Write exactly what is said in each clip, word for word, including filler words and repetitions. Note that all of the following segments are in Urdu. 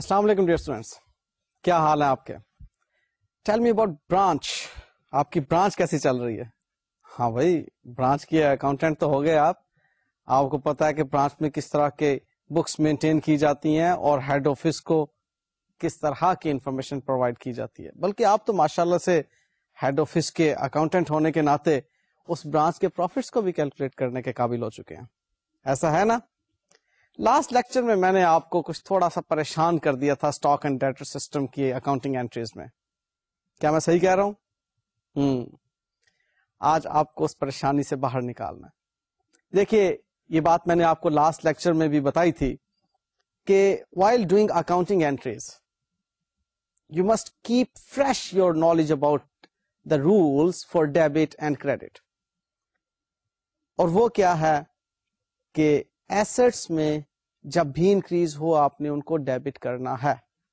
السلام علیکم ڈیئر اسٹوڈینٹس، کیا حال ہے آپ کے؟ Tell me about branch. آپ کی برانچ کیسی چل رہی ہے؟ ہاں بھائی، برانچ کی اکاؤنٹنٹ تو ہو گئے آپ. آپ کو پتا ہے کہ برانچ میں کس طرح کے بکس مینٹین کی جاتی ہیں اور ہیڈ آفس کو کس طرح کی انفارمیشن پرووائڈ کی جاتی ہے. بلکہ آپ تو ماشاءاللہ سے ہیڈ آفس کے اکاؤنٹنٹ ہونے کے ناطے اس برانچ کے پروفٹس کو بھی کیلکولیٹ کرنے کے قابل ہو چکے ہیں. ایسا ہے نا؟ لاسٹ لیکچر میں میں نے آپ کو کچھ تھوڑا سا پریشان کر دیا تھا اسٹاک اینڈ ڈیٹر سسٹم کی اکاؤنٹنگ انٹریز میں. کیا میں صحیح کہہ رہا ہوں؟ ہوں آج آپ کو اس پریشانی سے باہر نکالنا ہے. دیکھیے، یہ بات میں نے آپ کو لاسٹ لیکچر میں بھی بتائی تھی کہ while doing accounting entries you must keep fresh your knowledge about the rules for debit and credit. اور وہ کیا ہے کہ ایسٹس میں جب بھی انکریز ہو آپ نے ان کو ڈیبٹ کرنا ہے،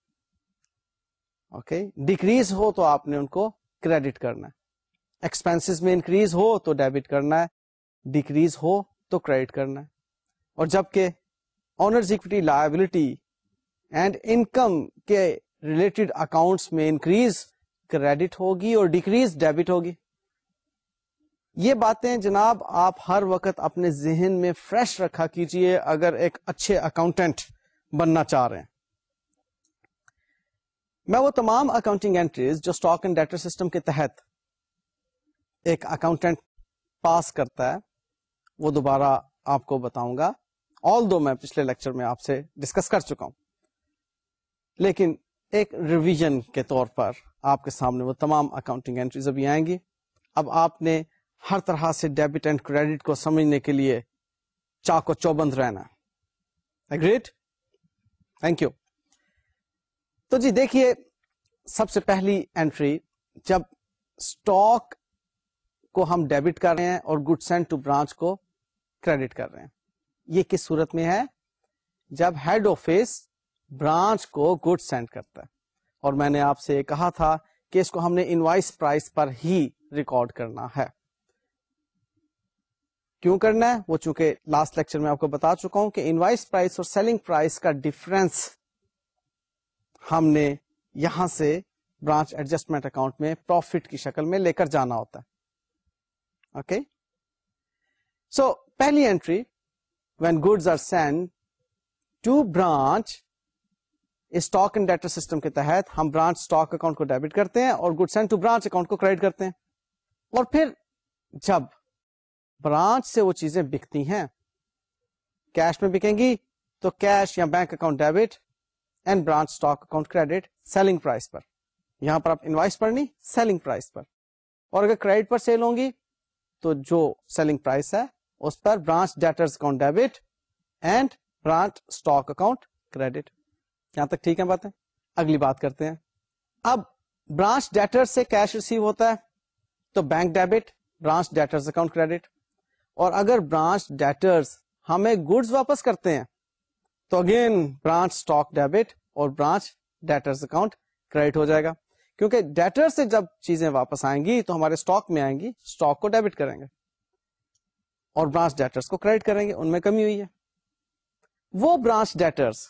اوکے okay? ڈیکریز ہو تو آپ نے ان کو کریڈٹ کرنا ہے. ایکسپینسز میں انکریز ہو تو ڈیبٹ کرنا ہے، ڈیکریز ہو تو کریڈٹ کرنا ہے. اور جبکہ owners equity liability and income کے ریلیٹڈ اکاؤنٹس میں انکریز کریڈٹ ہوگی اور ڈیکریز ڈیبٹ ہوگی. یہ باتیں جناب آپ ہر وقت اپنے ذہن میں فریش رکھا کیجئے اگر ایک اچھے اکاؤنٹنٹ بننا چاہ رہے ہیں. میں وہ تمام اکاؤنٹنگ انٹریز جو اسٹاک اینڈ ڈیٹر سسٹم کے تحت ایک اکاؤنٹنٹ پاس کرتا ہے وہ دوبارہ آپ کو بتاؤں گا. آل دو میں پچھلے لیکچر میں آپ سے ڈسکس کر چکا ہوں، لیکن ایک ریویژن کے طور پر آپ کے سامنے وہ تمام اکاؤنٹنگ انٹریز ابھی آئیں گی. اب آپ نے ہر طرح سے ڈیبٹ اینڈ کریڈٹ کو سمجھنے کے لیے چاق و چوبند رہنا. اگریڈ؟ Thank you. تو جی دیکھیے، سب سے پہلی انٹری، جب اسٹاک کو ہم ڈیبٹ کر رہے ہیں اور گڈ سینڈ ٹو برانچ کو کریڈٹ کر رہے ہیں، یہ کس صورت میں ہے؟ جب ہیڈ آفس برانچ کو گڈ سینڈ کرتا ہے. اور میں نے آپ سے کہا تھا کہ اس کو ہم نے انوائس پرائس پر ہی ریکارڈ کرنا ہے. کیوں کرنا ہے؟ وہ چونکہ لاسٹ لیکچر میں آپ کو بتا چکا ہوں کہ انوائس پرائس اور سیلنگ پرائس کا ڈفرنس ہم نے یہاں سے برانچ ایڈجسٹمنٹ اکاؤنٹ میں پروفٹ کی شکل میں لے کر جانا ہوتا ہے. اوکے، سو پہلی entry, when goods are sent to branch, stock and debtor system کے تحت ہم برانچ اسٹاک اکاؤنٹ کو ڈیبٹ کرتے ہیں اور good send to branch account کو کریڈٹ کرتے ہیں. اور پھر جب برانچ سے وہ چیزیں بکتی ہیں، کیش میں بکیں گی تو کیش یا bank account debit and branch stock account credit selling price پر. یہاں پر آپ انوائس پر نہیں، سیلنگ پرائس پر. اور اگر کریڈٹ پر سیل ہوں گی تو جو سیلنگ پرائس ہے اس پر branch debtors account debit and branch stock account credit. یہاں تک ٹھیک ہے باتیں؟ اگلی بات کرتے ہیں. اب برانچ ڈیٹر سے کیش ریسیو ہوتا ہے تو bank debit, branch debtors account credit. اور اگر برانچ ڈیٹرز ہمیں گڈز واپس کرتے ہیں تو اگین برانچ اسٹاک ڈیبٹ اور برانچ ڈیٹرز اکاؤنٹ کریڈٹ ہو جائے گا. کیونکہ ڈیٹر سے جب چیزیں واپس آئیں گی تو ہمارے اسٹاک میں آئیں گی، اسٹاک کو ڈیبٹ کریں گے اور برانچ ڈیٹرز کو کریڈٹ کریں گے. ان میں کمی ہوئی ہے. وہ برانچ ڈیٹرز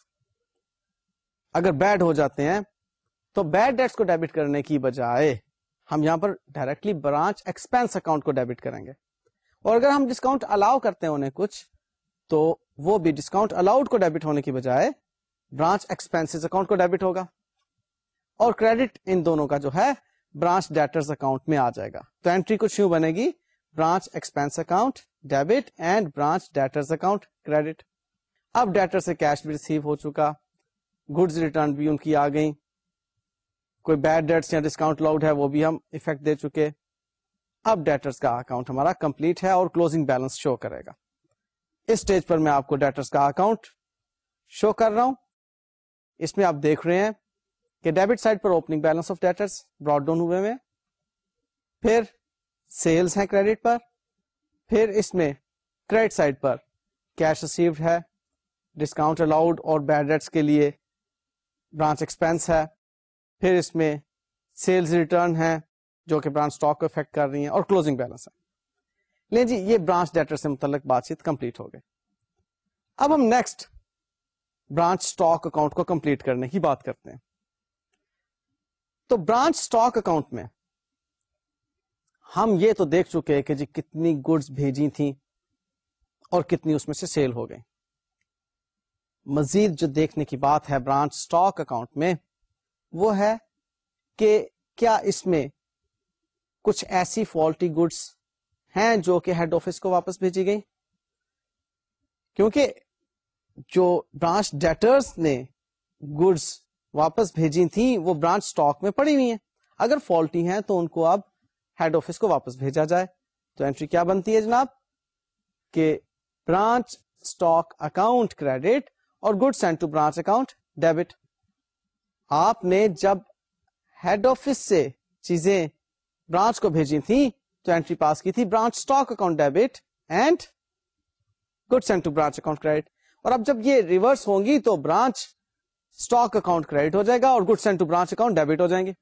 اگر بیڈ ہو جاتے ہیں تو بیڈ ڈیٹس کو ڈیبٹ کرنے کی بجائے ہم یہاں پر ڈائریکٹلی برانچ ایکسپینس اکاؤنٹ کو ڈیبٹ کریں گے. اور اگر ہم ڈسکاؤنٹ الاؤ کرتے ہیں انہیں کچھ، تو وہ بھی ڈسکاؤنٹ الاؤڈ کو ڈیبٹ ہونے کی بجائے برانچ ایکسپینسز اکاؤنٹ کو ڈیبٹ ہوگا. اور کریڈٹ ان دونوں کا جو ہے برانچ ڈیٹرز اکاؤنٹ میں آ جائے گا. تو انٹری کچھ یوں بنے گی، branch expense account debit and branch debtors account credit. اب ڈیٹر سے کیش بھی ریسیو ہو چکا، گڈز ریٹرن بھی ان کی آ گئی، کوئی بیڈ ڈیٹس یا ڈسکاؤنٹ الاؤڈ ہے وہ بھی ہم افیکٹ دے چکے. اب ڈیٹرز کا اکاؤنٹ ہمارا کمپلیٹ ہے اور کلوزنگ بیلنس شو کرے گا. اس سٹیج پر میں آپ کو ڈیٹرز کا اکاؤنٹ شو کر رہا ہوں. اس میں آپ دیکھ رہے ہیں کہ ڈیبٹ سائڈ پر opening balance of debtors brought down ہوئے میں، پھر سیلز ہیں کریڈٹ پر، پھر اس میں کریڈٹ سائڈ پر کیش ریسیوڈ ہے، ڈسکاؤنٹ الاؤڈ اور بیڈ ڈیٹس کے لیے برانچ ایکسپینس ہے، پھر اس میں سیلز ریٹرن ہے جو کہ برانچ اسٹاک کو افیکٹ کر رہی ہیں، اور کلوزنگ بیلنس ہے. لیں جی، یہ برانچ ڈیٹر سے متعلق بات چیت کمپلیٹ ہو گئی. اب ہم نیکسٹ ब्रांच स्टॉक अकाउंट को कंप्लीट करने की बात करते हैं. तो ब्रांच स्टॉक अकाउंट में हम ये तो देख चुके हैं कि जी कितनी गुड्स भेजी थी और कितनी उसमें से सेल हो गई. मजीद जो देखने की बात है ब्रांच स्टॉक अकाउंट में वो है कि क्या इसमें कुछ ऐसी फॉल्टी गुड्स हैं जो कि हेड ऑफिस को वापस भेजी गई, क्योंकि जो ब्रांच डेटर्स ने गुड्स वापस भेजी थी वो ब्रांच स्टॉक में पड़ी हुई हैं. अगर फॉल्टी हैं तो उनको अब हेड ऑफिस को वापस भेजा जाए. तो एंट्री क्या बनती है जनाब कि ब्रांच स्टॉक अकाउंट क्रेडिट और goods sent to branch account debit. आपने जब हेड ऑफिस से चीजें ब्रांच को भेजी थी तो एंट्री पास की थी branch stock account debit and goods sent to branch account credit. और अब जब ये रिवर्स होंगी तो ब्रांच स्टॉक अकाउंट क्रेडिट हो जाएगा और goods sent to branch account debit हो जाएंगे.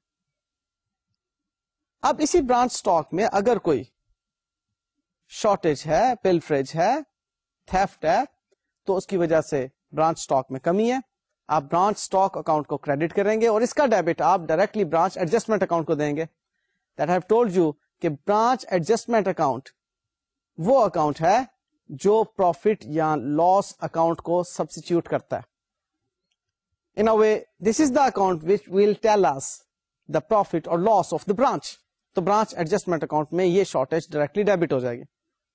अब इसी ब्रांच स्टॉक में अगर कोई शॉर्टेज है, पिलफ्रेज है, थेफ्ट है, तो उसकी वजह से ब्रांच स्टॉक में कमी है. आप ब्रांच स्टॉक अकाउंट को क्रेडिट करेंगे और इसका डेबिट आप डायरेक्टली ब्रांच एडजस्टमेंट अकाउंट को देंगे. That I have told you कि ब्रांच एडजस्टमेंट अकाउंट वो अकाउंट है जो प्रॉफिट या लॉस अकाउंट को सब्स्टिट्यूट करता है. In a way this is the account which will tell us the profit और लॉस ऑफ द ब्रांच. तो ब्रांच एडजस्टमेंट अकाउंट में ये शॉर्टेज डायरेक्टली डेबिट हो जाएगी.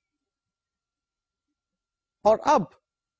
और अब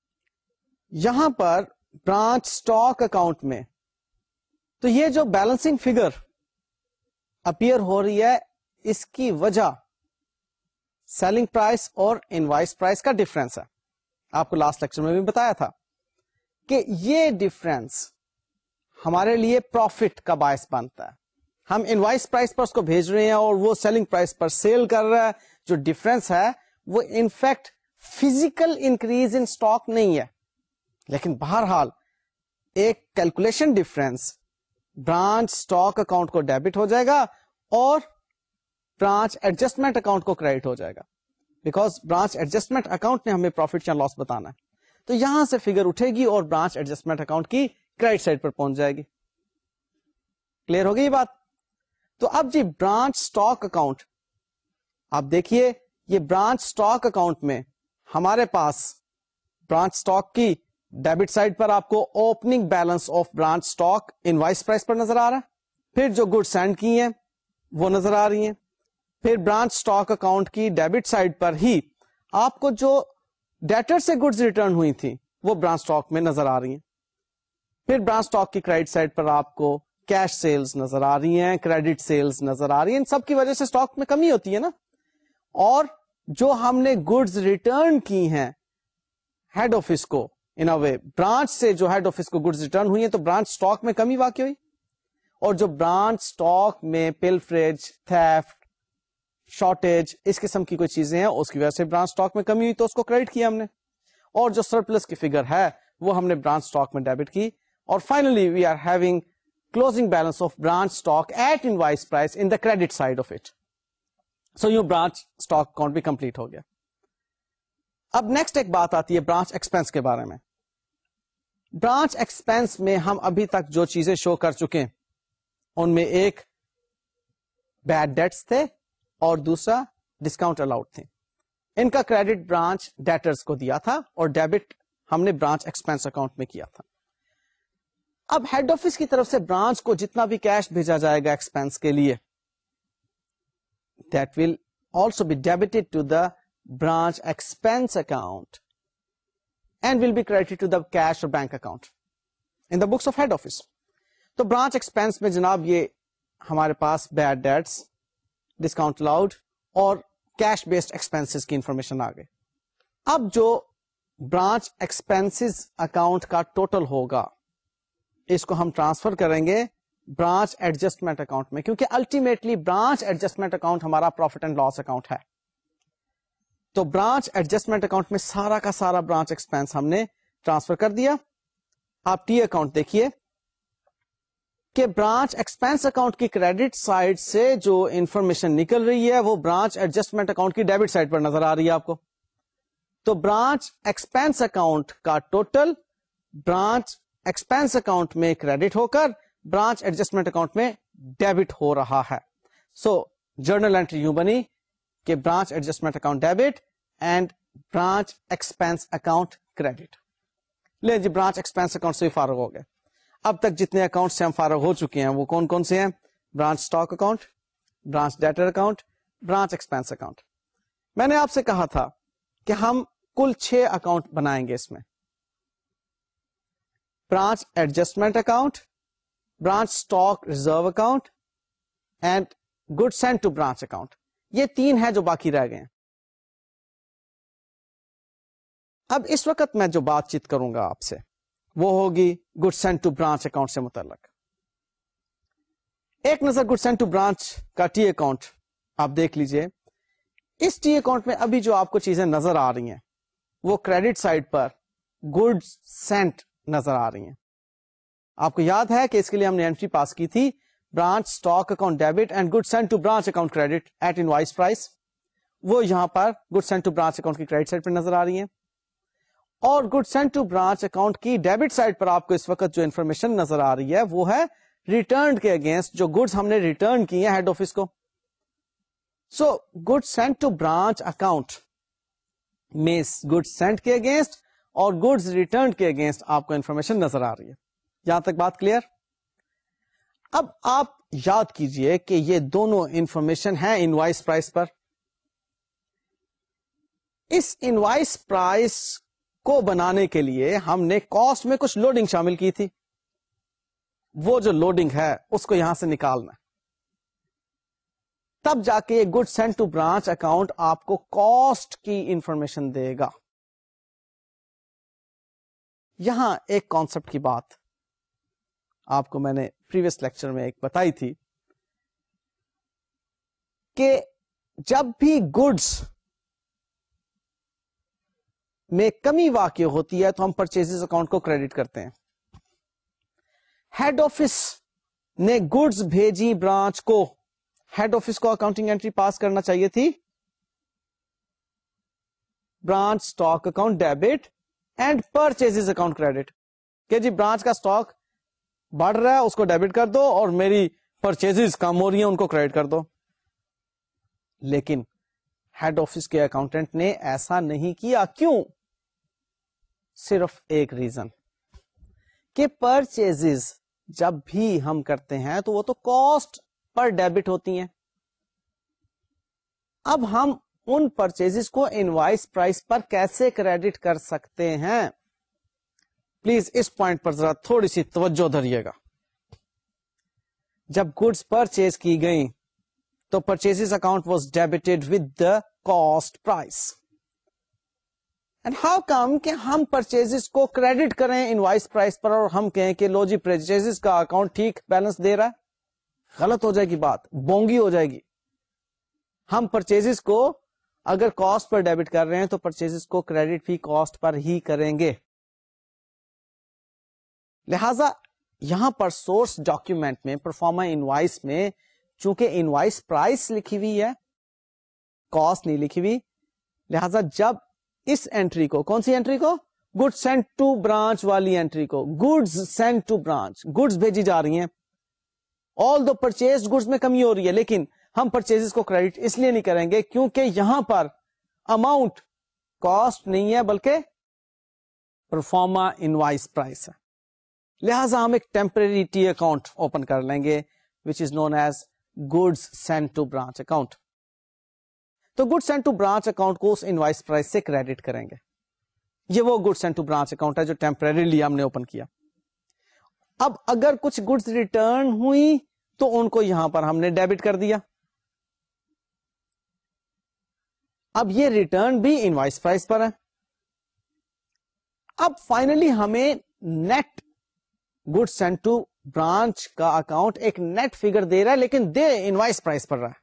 यहां पर ब्रांच स्टॉक अकाउंट में तो ये जो बैलेंसिंग फिगर अपीयर हो रही है इसकी वजह सेलिंग प्राइस और इनवॉइस प्राइस का डिफरेंस है. आपको लास्ट लेक्चर में भी बताया था कि ये डिफरेंस हमारे लिए प्रॉफिट का बायस बनता है. हम इनवॉइस प्राइस पर उसको भेज रहे हैं और वो सेलिंग प्राइस पर सेल कर रहा है. जो डिफरेंस है वो in fact physical increase in stock नहीं है, लेकिन बहरहाल एक calculation difference branch stock account को डेबिट हो जाएगा और ब्रांच एडजस्टमेंट अकाउंट को क्रेडिट हो जाएगा, बिकॉज ब्रांच एडजस्टमेंट अकाउंट ने हमें प्रॉफिट या लॉस बताना है. तो यहां से फिगर उठेगी और ब्रांच एडजस्टमेंट अकाउंट की क्रेडिट साइड पर पहुंच जाएगी. क्लियर हो गई ये बात? तो अब जी ब्रांच स्टॉक अकाउंट, आप देखिए ये ब्रांच स्टॉक अकाउंट में हमारे पास ब्रांच स्टॉक की डेबिट साइड पर आपको opening balance of branch stock invoice price पर नजर आ रहा है. फिर जो गुड्स सेंड की हैं वो नजर आ रही हैं. फिर ब्रांच स्टॉक अकाउंट की डेबिट साइड पर ही आपको जो डेटर से गुड्स रिटर्न हुई थी वो ब्रांच स्टॉक में नजर आ रही हैं. फिर ब्रांच स्टॉक की क्रेडिट साइड पर आपको कैश सेल्स नजर आ रही हैं, क्रेडिट सेल्स नजर आ रही हैं. इन सब की वजह से स्टॉक में कमी होती है ना. और जो हमने गुड्स रिटर्न की हैं हेड ऑफिस को, इन अ वे ब्रांच से जो हेड ऑफिस को गुड्स रिटर्न हुई है तो ब्रांच स्टॉक में कमी वाकई हुई. और जो ब्रांच स्टॉक में पिलफ्रेज, थेफ्ट, शॉर्टेज, इस किस्म की कोई चीजें हैं उसकी वजह से ब्रांच स्टॉक में कमी हुई तो उसको क्रेडिट किया हमने. और जो सरप्लस की फिगर है वो हमने ब्रांच स्टॉक में डेबिट की. और finally we are having closing balance of branch stock at invoice price in the credit side of it. So you branch stock account भी कंप्लीट हो गया. अब नेक्स्ट एक बात आती है ब्रांच एक्सपेंस के बारे में. ब्रांच एक्सपेंस में हम अभी तक जो चीजें शो कर चुके हैं उनमें एक बैड डेट्स थे और दूसरा डिस्काउंट अलाउड थे. इनका क्रेडिट ब्रांच डेटर्स को दिया था और डेबिट हमने ब्रांच एक्सपेंस अकाउंट में किया था. अब हेड ऑफिस की तरफ से ब्रांच को जितना भी कैश भेजा जाएगा एक्सपेंस के लिए, that will also be debited to the branch expense account and will be credited to the cash or bank account in the books of head office. तो branch expense में जनाब ये हमारे पास bad debts, discount allowed और cash based expenses की इंफॉर्मेशन आ गई. अब जो branch expenses account का टोटल होगा इसको हम ट्रांसफर करेंगे ब्रांच एडजस्टमेंट अकाउंट में, क्योंकि अल्टीमेटली ब्रांच एडजस्टमेंट अकाउंट हमारा प्रॉफिट एंड लॉस अकाउंट है. तो ब्रांच एडजस्टमेंट अकाउंट में सारा का सारा ब्रांच एक्सपेंस हमने ट्रांसफर कर दिया. आप टी अकाउंट देखिए कि ब्रांच एक्सपेंस अकाउंट की क्रेडिट साइड से जो इंफॉर्मेशन निकल रही है वो ब्रांच एडजस्टमेंट अकाउंट की डेबिट साइड पर नजर आ रही है आपको. तो ब्रांच एक्सपेंस अकाउंट का टोटल ब्रांच एक्सपेंस अकाउंट में क्रेडिट होकर ब्रांच एडजस्टमेंट अकाउंट में डेबिट हो रहा है. सो जर्नल एंट्री यूं बनी कि branch adjustment account debit and branch expense account credit. ले जी, ब्रांच एक्सपेंस अकाउंट से फारग हो गए. अब तक जितने अकाउंट से हम फारग हो चुके हैं वो कौन कौन से हैं? Branch stock account, branch debtor account, branch expense account. मैंने आपसे कहा था कि हम कुल छह अकाउंट बनाएंगे इसमें. Branch adjustment account, branch stock reserve account and good sent to branch account. ये तीन है जो बाकी रह गए हैं. अब इस वक्त मैं जो बातचीत करूंगा आपसे वो होगी good sent to branch account से मुतल्लक. एक नजर गुड सेंट टू ब्रांच का टी अकाउंट आप देख लीजिए. इस टी अकाउंट में अभी जो आपको चीजें नजर आ रही हैं वो क्रेडिट साइड पर गुड सेंट नजर आ रही हैं. आपको याद है कि इसके लिए हमने एंट्री पास की थी branch stock account debit and good sent to branch account credit at invoice price. वो यहां पर good sent to branch account की क्रेडिट साइड पर नजर आ रही है. और good sent to branch account की डेबिट साइड पर आपको इस वक्त जो इंफॉर्मेशन नजर आ रही है वो है रिटर्न के अगेंस्ट जो गुड्स हमने रिटर्न किए हैं हेड ऑफिस को. So good sent to branch account में गुड्स सेंट के अगेंस्ट और गुड्स रिटर्न के अगेंस्ट आपको इंफॉर्मेशन नजर आ रही है. यहां तक बात क्लियर? अब आप याद कीजिए कि ये दोनों इंफॉर्मेशन है इनवॉइस प्राइस पर. इस इनवॉइस प्राइस को बनाने के लिए हमने कॉस्ट में कुछ लोडिंग शामिल की थी. वो जो लोडिंग है उसको यहां से निकालना, तब जाके good sent to branch account आपको कॉस्ट की इंफॉर्मेशन देगा. यहां एक कॉन्सेप्ट की बात आपको मैंने प्रीवियस लेक्चर में एक बताई थी कि जब भी गुड्स में कमी वाक़ई होती है तो हम परचेजेस अकाउंट को क्रेडिट करते हैं. हेड ऑफिस ने गुड्स भेजी ब्रांच को, हेड ऑफिस को अकाउंटिंग एंट्री पास करना चाहिए थी branch stock account debit and purchases account credit. कि जी ब्रांच का स्टॉक बढ़ रहा है उसको डेबिट कर दो और मेरी परचेजेस कम हो रही हैं उनको क्रेडिट कर दो. लेकिन हेड ऑफिस के अकाउंटेंट ने ऐसा नहीं किया. क्यों? सिर्फ एक रीजन कि परचेजेस जब भी हम करते हैं तो वो तो कॉस्ट पर डेबिट होती हैं. अब हम उन परचेजेस को इनवॉइस प्राइस पर कैसे क्रेडिट कर सकते हैं? प्लीज इस पॉइंट पर जरा थोड़ी सी तवज्जो धरिएगा. जब गुड्स परचेज की गई तो purchases account was debited with the cost price. And how come कि हम परचेजेस को क्रेडिट करें इनवॉइस प्राइस पर और हम कहें कि लो जी परचेजेस का अकाउंट ठीक बैलेंस दे रहा है? गलत हो जाएगी बात, बोंगी हो जाएगी. हम परचेजेस को अगर कॉस्ट पर डेबिट कर रहे हैं तो परचेजेस को क्रेडिट भी कॉस्ट पर ही करेंगे. लिहाजा यहां पर सोर्स डॉक्यूमेंट में परफॉर्मा इनवॉइस में चूंकि इनवॉइस प्राइस लिखी हुई है, कॉस्ट नहीं लिखी हुई, लिहाजा जब इस एंट्री को, कौन सी एंट्री को? गुड्स सेंट टू ब्रांच वाली एंट्री को, goods sent to branch, goods भेजी जा रही हैं. ऑल दो परचेज गुड्स में कमी हो रही है लेकिन हम परचेजेस को क्रेडिट इसलिए नहीं करेंगे क्योंकि यहां पर अमाउंट कॉस्ट नहीं है बल्कि परफॉर्मा इनवॉइस प्राइस है. लिहाजा हम एक टेम्परेरी टी अकाउंट ओपन कर लेंगे which is known as goods sent to branch account. तो goods sent to branch account को उस इनवॉइस प्राइस से क्रेडिट करेंगे. ये वो goods sent to branch account है जो टेम्परेरीली हमने ओपन किया. अब अगर कुछ गुड्स रिटर्न हुई तो उनको यहां पर हमने डेबिट कर दिया. अब ये रिटर्न भी इनवॉइस प्राइस पर है. अब फाइनली हमें net goods sent to branch का अकाउंट एक नेट फिगर दे रहा है लेकिन दे इनवॉइस प्राइस पर रहा है.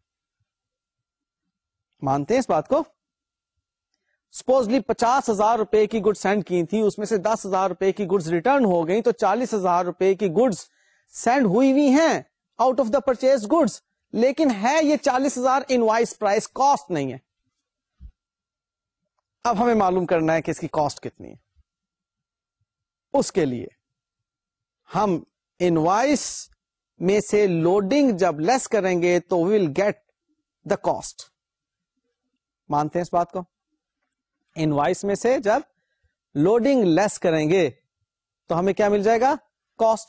मानते हैं इस बात को? सपोजली पचास हजार रुपए की गुड्स सेंड की थी, उसमें से दस हजार रुपए की गुड्स रिटर्न हो गई तो चालीस हजार रुपए की गुड्स सेंड हुई हुई हैं out of the purchase goods, लेकिन है ये चालीस हजार इनवॉइस प्राइस, कॉस्ट नहीं है. अब हमें मालूम करना है कि इसकी कॉस्ट कितनी है. اس کے لیے ہم انوائس میں سے لوڈنگ جب لیس کریں گے تو وی ول گیٹ دا کاسٹ. مانتے ہیں اس بات کو؟ انوائس میں سے جب لوڈنگ لیس کریں گے تو ہمیں کیا مل جائے گا؟ کاسٹ.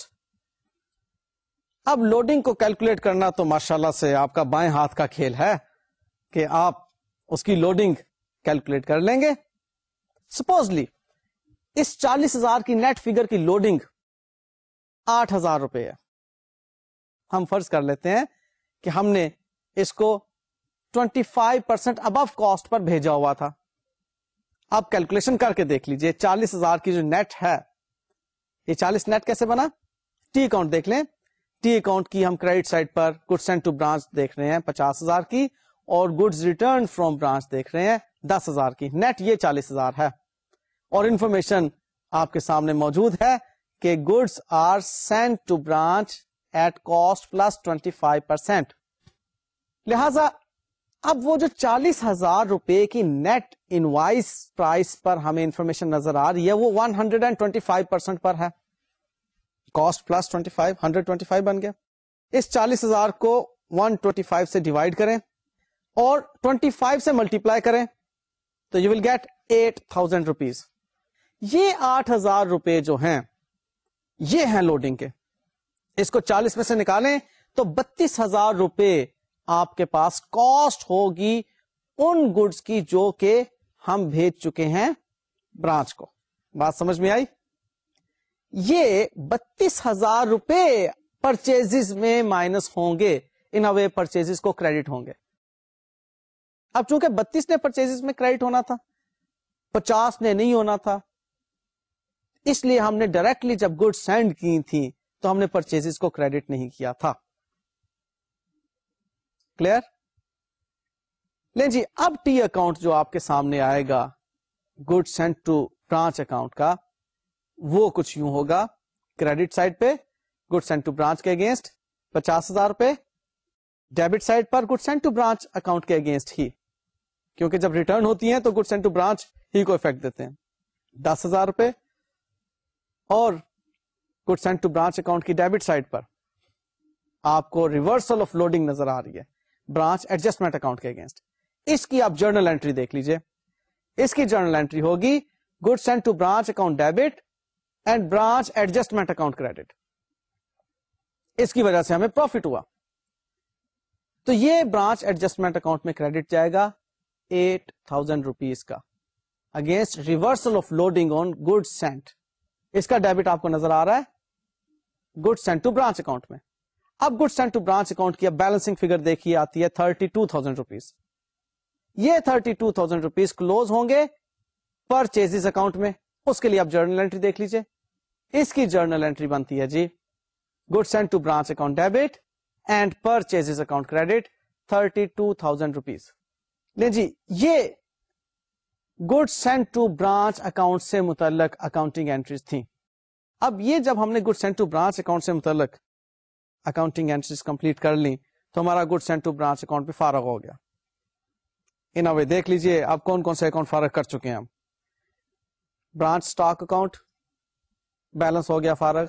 اب لوڈنگ کو کیلکولیٹ کرنا تو ماشاءاللہ سے آپ کا بائیں ہاتھ کا کھیل ہے کہ آپ اس کی لوڈنگ کیلکولیٹ کر لیں گے. سپوزلی اس چالیس ہزار کی نیٹ فگر کی لوڈنگ آٹھ ہزار روپے ہے. ہم فرض کر لیتے ہیں کہ ہم نے اس کو پچیس پرسینٹ ابو کاسٹ پر بھیجا ہوا تھا. آپ کیلکولیشن کر کے دیکھ لیجئے چالیس ہزار کی جو نیٹ ہے, یہ چالیس نیٹ کیسے بنا؟ ٹی اکاؤنٹ دیکھ لیں. ٹی اکاؤنٹ کی ہم کریڈٹ سائڈ پر گڈ سینٹ ٹو برانچ دیکھ رہے ہیں پچاس ہزار کی, اور گڈز ریٹرن فرام برانچ دیکھ رہے ہیں دس ہزار کی. نیٹ یہ چالیس ہزار ہے, اور انفارمیشن آپ کے سامنے موجود ہے کہ goods are sent to branch at cost plus twenty five percent. لہذا اب وہ جو چالیس ہزار روپے کی نیٹ انوائس پرائس پر ہمیں انفارمیشن نظر آ رہی ہے وہ one hundred and twenty five percent پر ہے. Cost plus twenty five hundred twenty five بن گیا. اس چالیس ہزار کو ون ٹوینٹی فائیو سے ڈیوائڈ کریں اور ٹوینٹی فائیو سے ملٹیپلائی کریں تو you will get eight thousand rupees. یہ آٹھ ہزار روپے جو ہیں یہ ہیں لوڈنگ کے. اس کو چالیس میں سے نکالیں تو بتیس ہزار روپے آپ کے پاس کاسٹ ہوگی ان گڈس کی جو کہ ہم بھیج چکے ہیں برانچ کو. بات سمجھ میں آئی؟ یہ بتیس ہزار روپے پرچیز میں مائنس ہوں گے, ان اوے پرچیز کو کریڈٹ ہوں گے. اب چونکہ بتیس نے پرچیز میں کریڈٹ ہونا تھا, پچاس نے نہیں ہونا تھا, اس لیے ہم نے ڈائریکٹلی جب گڈ سینڈ کی تھی تو ہم نے پرچیز کو کریڈٹ نہیں کیا تھا. کلیئر؟ لیں جی, اب ٹی اکاؤنٹ جو آپ کے سامنے آئے گا good sent to branch account کا, وہ کچھ یوں ہوگا. کریڈٹ سائڈ پہ گڈ سینٹ ٹو برانچ کے اگینسٹ پچاس ہزار روپے, ڈیبٹ سائڈ پر good sent to branch account کے اگینسٹ ہی, کیونکہ جب ریٹرن ہوتی ہیں تو گڈ سینٹ ٹو برانچ ہی کو افیکٹ دیتے ہیں, دس ہزار روپے. اور good sent to branch account کی ڈیبٹ سائڈ پر آپ کو ریورسل آف لوڈنگ نظر آ رہی ہے برانچ ایڈجسٹمنٹ اکاؤنٹ کے اگینسٹ. اس کی آپ جرنل انٹری دیکھ لیجئے. اس کی جرنل انٹری ہوگی good sent to branch account debit and branch adjustment account credit. اس کی وجہ سے ہمیں پروفٹ ہوا, تو یہ برانچ ایڈجسٹمنٹ اکاؤنٹ میں کریڈٹ جائے گا ایٹ تھاؤزینڈ روپیز کا against reversal of loading on good sent. اس کا ڈیبٹ آپ کو نظر آ رہا ہے good sent to branch account میں. اب good sent to branch account کی اب بیلنسنگ فگر دیکھیے آتی ہے تھرٹی ٹو تھاؤزینڈ روپیز. یہ thirty two thousand rupees close ہوں گے پرچیز اکاؤنٹ میں. اس کے لیے آپ جرنل انٹری دیکھ لیجئے. اس کی جرنل انٹری بنتی ہے جی good sent to branch account debit and purchase account credit thirty two thousand rupees. لیں جی, یہ good sent to branch account سے متعلق اکاؤنٹنگ انٹریز تھیں. اب یہ جب ہم نے good sent to branch account سے متعلق اکاؤنٹنگ انٹریز کمپلیٹ کر لی تو ہمارا good sent to branch account بھی فارغ ہو گیا. ان اوے دیکھ لیجئے اب کون کون سے اکاؤنٹ فارغ کر چکے ہیں ہم. برانچ سٹاک اکاؤنٹ بیلنس ہو گیا فارغ,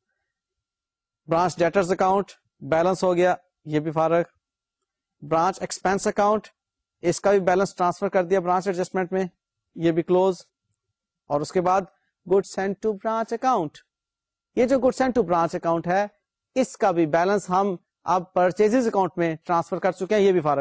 برانچ ڈیٹرز اکاؤنٹ بیلنس ہو گیا یہ بھی فارغ, برانچ ایکسپینس اکاؤنٹ اس کا بھی بیلنس ٹرانسفر کر دیا برانچ ایڈجسٹمنٹ میں, یہ بھی کلوز. اور اس کے بعد good sent to branch account, یہ جو good sent to branch account ہے اس کا بھی بیلنس ہم اب پرچیز اکاؤنٹ میں ٹرانسفر کر چکے ہیں, یہ بھی فارغ.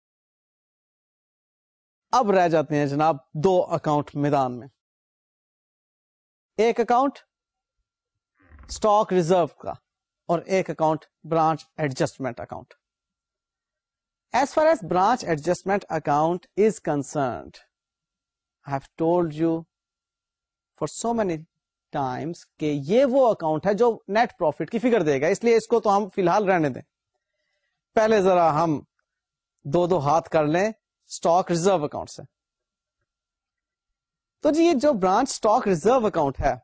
اب رہ جاتے ہیں جناب دو اکاؤنٹ میدان میں. ایک اکاؤنٹ اسٹاک ریزرو کا اور ایک account branch adjustment account. As far as branch adjustment account is concerned, I have told you for so many times کہ یہ وہ اکاؤنٹ ہے جو نیٹ پروفٹ کی فگر دے گا, اس لیے اس کو تو ہم فی الحال رہنے دیں. پہلے ذرا ہم دو دو ہاتھ کر لیں اسٹاک ریزرو اکاؤنٹ سے. تو جی یہ جو برانچ اسٹاک ریزرو اکاؤنٹ ہے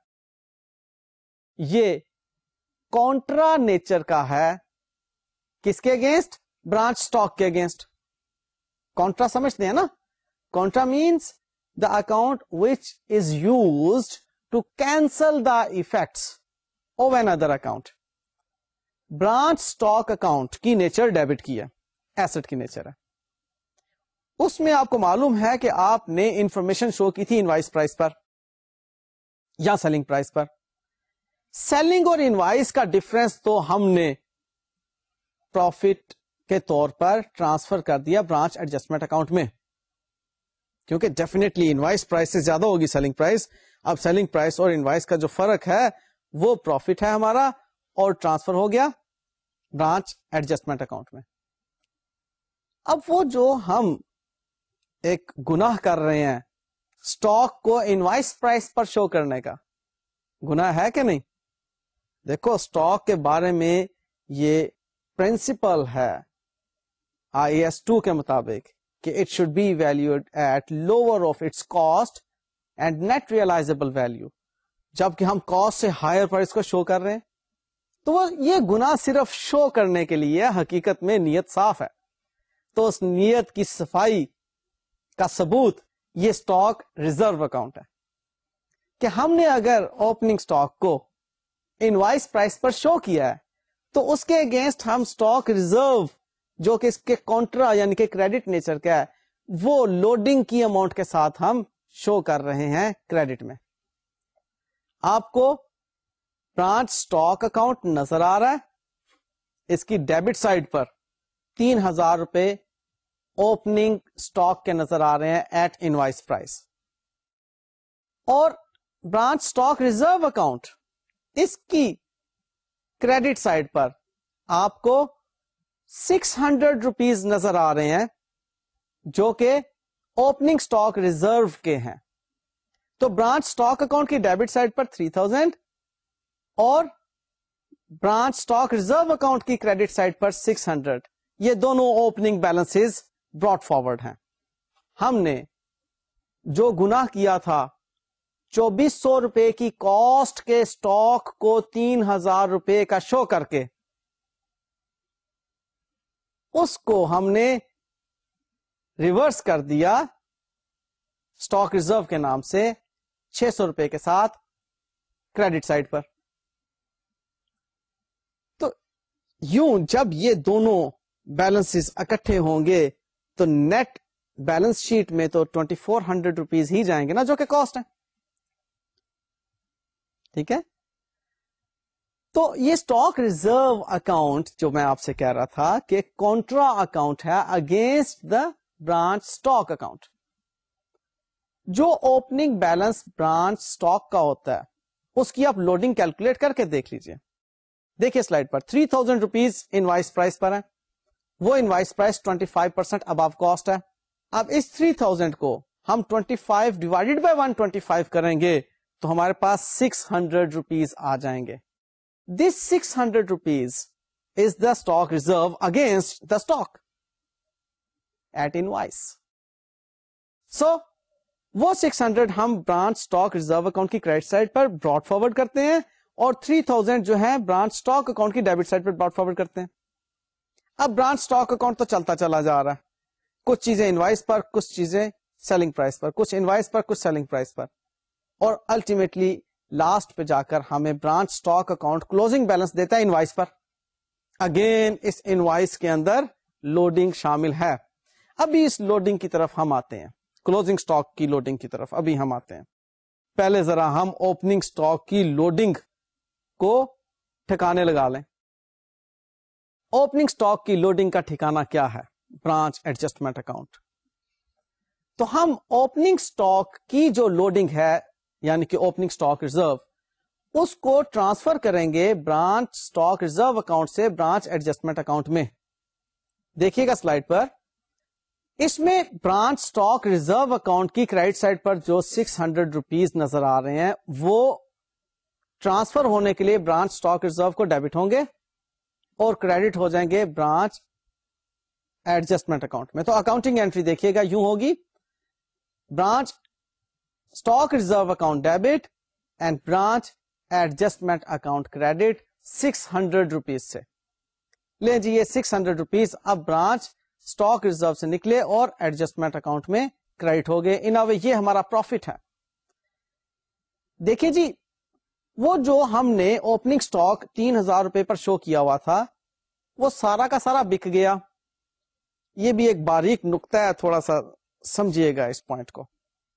یہ کانٹرا نیچر کا ہے. کس کے اگینسٹ؟ برانچ اسٹاک کے اگینسٹ. کانٹرا سمجھتے ہیں نا؟ Contra means the account which is used to cancel the effects of another account. Branch stock account की नेचर डेबिट की है, एसेट की नेचर है. उसमें आपको मालूम है कि आपने इंफॉर्मेशन शो की थी इनवाइस प्राइस पर या सेलिंग प्राइस पर. सेलिंग और इनवाइस का डिफरेंस तो हमने प्रॉफिट के तौर पर ट्रांसफर कर दिया ब्रांच एडजस्टमेंट अकाउंट में, क्योंकि डेफिनेटली इनवाइस प्राइस से ज्यादा होगी सेलिंग प्राइस. अब सेलिंग प्राइस और इनवाइस का जो फर्क है वो प्रॉफिट है हमारा और ट्रांसफर हो गया ब्रांच एडजस्टमेंट अकाउंट में. अब वो जो हम एक गुनाह कर रहे हैं स्टॉक को इनवाइस प्राइस पर शो करने का, गुनाह है कि नहीं? देखो स्टॉक के बारे में ये प्रिंसिपल है आई एस टू के मुताबिक कि it should be valued at lower of its cost and net realisable value, जबकि हम कॉस्ट से हायर प्राइस को शो कर रहे हैं. तो वो ये गुनाह सिर्फ शो करने के लिए, हकीकत में नियत साफ है. तो उस नियत की सफाई का सबूत ये स्टॉक रिजर्व अकाउंट है कि हमने अगर ओपनिंग स्टॉक को इनवाइस प्राइस पर शो किया है तो उसके अगेंस्ट हम स्टॉक रिजर्व जो कि इसके कॉन्ट्रा यानी कि क्रेडिट नेचर का है वो लोडिंग की अमाउंट के साथ हम शो कर रहे हैं क्रेडिट में. आपको ब्रांच स्टॉक अकाउंट नजर आ रहा है, इसकी डेबिट साइड पर तीन हजार रुपए ओपनिंग स्टॉक के नजर आ रहे हैं एट इनवाइस प्राइस. और ब्रांच स्टॉक रिजर्व अकाउंट इसकी क्रेडिट साइड पर आपको सिक्स हंड्रेड रुपीज नजर आ रहे हैं जो कि ओपनिंग स्टॉक रिजर्व के हैं. तो ब्रांच स्टॉक अकाउंट की डेबिट साइड पर थ्री थाउजेंड और ब्रांच स्टॉक रिजर्व अकाउंट की क्रेडिट साइड पर सिक्स हंड्रेड, ये दोनों ओपनिंग बैलेंसेस ब्रॉट फॉरवर्ड हैं. हमने जो गुनाह किया था चौबीस सौ रुपए की कॉस्ट के स्टॉक को तीन हजार रुपए का शो करके, उसको हमने रिवर्स कर दिया स्टॉक रिजर्व के नाम से छह सौ रुपए के साथ क्रेडिट साइड पर. तो यूं जब ये दोनों बैलेंसेस इकट्ठे होंगे तो नेट बैलेंस शीट में तो ट्वेंटी फोर हंड्रेड रुपीज ही जाएंगे ना, जो कि कॉस्ट है. ठीक है, तो ये स्टॉक रिजर्व अकाउंट जो मैं आपसे कह रहा था कि कॉन्ट्रा अकाउंट है against the branch stock account. जो ओपनिंग बैलेंस ब्रांच स्टॉक का होता है उसकी आप लोडिंग कैलकुलेट करके देख लीजिए. देखिए स्लाइड पर three thousand rupees invoice price पर है, वो invoice price twenty five percent above cost है. अब इस थ्री थाउजेंड को हम twenty five divided by one twenty five करेंगे तो हमारे पास सिक्स हंड्रेड रुपीज आ जाएंगे. This six hundred rupees is the stock reserve against the stock at invoice. So वो सिक्स हंड्रेड हम ब्रांच स्टॉक रिजर्व अकाउंट की क्रेडिट साइड पर ब्रॉट फॉरवर्ड करते हैं और थ्री थाउजेंड जो है ब्रांच स्टॉक अकाउंट की डेबिट साइड पर ब्रॉट फॉरवर्ड करते हैं. अब ब्रांच स्टॉक अकाउंट तो चलता चला जा रहा है, कुछ चीजें इनवाइस पर, कुछ चीजें सेलिंग प्राइस पर, कुछ इनवाइस पर, कुछ सेलिंग प्राइस पर, और अल्टीमेटली लास्ट पे जाकर हमें branch stock account closing balance देता है इनवाइस पर. अगेन इस इनवाइस के अंदर लोडिंग शामिल है. अभी इस लोडिंग की तरफ हम आते हैं, क्लोजिंग स्टॉक की लोडिंग की तरफ अभी हम आते हैं. पहले जरा हम ओपनिंग स्टॉक की लोडिंग को ठिकाने लगा लें. ओपनिंग स्टॉक की लोडिंग का ठिकाना क्या है? Branch adjustment account. तो हम ओपनिंग स्टॉक की जो लोडिंग है यानी कि ओपनिंग स्टॉक रिजर्व, उसको ट्रांसफर करेंगे ब्रांच स्टॉक रिजर्व अकाउंट से ब्रांच एडजस्टमेंट अकाउंट में. देखिएगा स्लाइड पर, इसमें ब्रांच स्टॉक रिजर्व अकाउंट की क्रेडिट साइड पर जो सिक्स हंड्रेड रुपीज नजर आ रहे हैं वो ट्रांसफर होने के लिए ब्रांच स्टॉक रिजर्व को डेबिट होंगे और क्रेडिट हो जाएंगे ब्रांच एडजस्टमेंट अकाउंट में. तो अकाउंटिंग एंट्री देखिएगा यूं होगी, branch stock reserve account debit and branch adjustment account credit six hundred rupees से. ले जी ये सिक्स हंड्रेड रुपीज अब ब्रांच स्टॉक रिजर्व से निकले और एडजस्टमेंट अकाउंट में क्रेडिट हो गए. इन अवे ये हमारा प्रॉफिट है. دیکھیے جی وہ جو ہم نے اوپننگ سٹاک تین ہزار روپے پر شو کیا ہوا تھا وہ سارا کا سارا بک گیا. یہ بھی ایک باریک نقطہ ہے, تھوڑا سا سمجھیے گا اس پوائنٹ کو.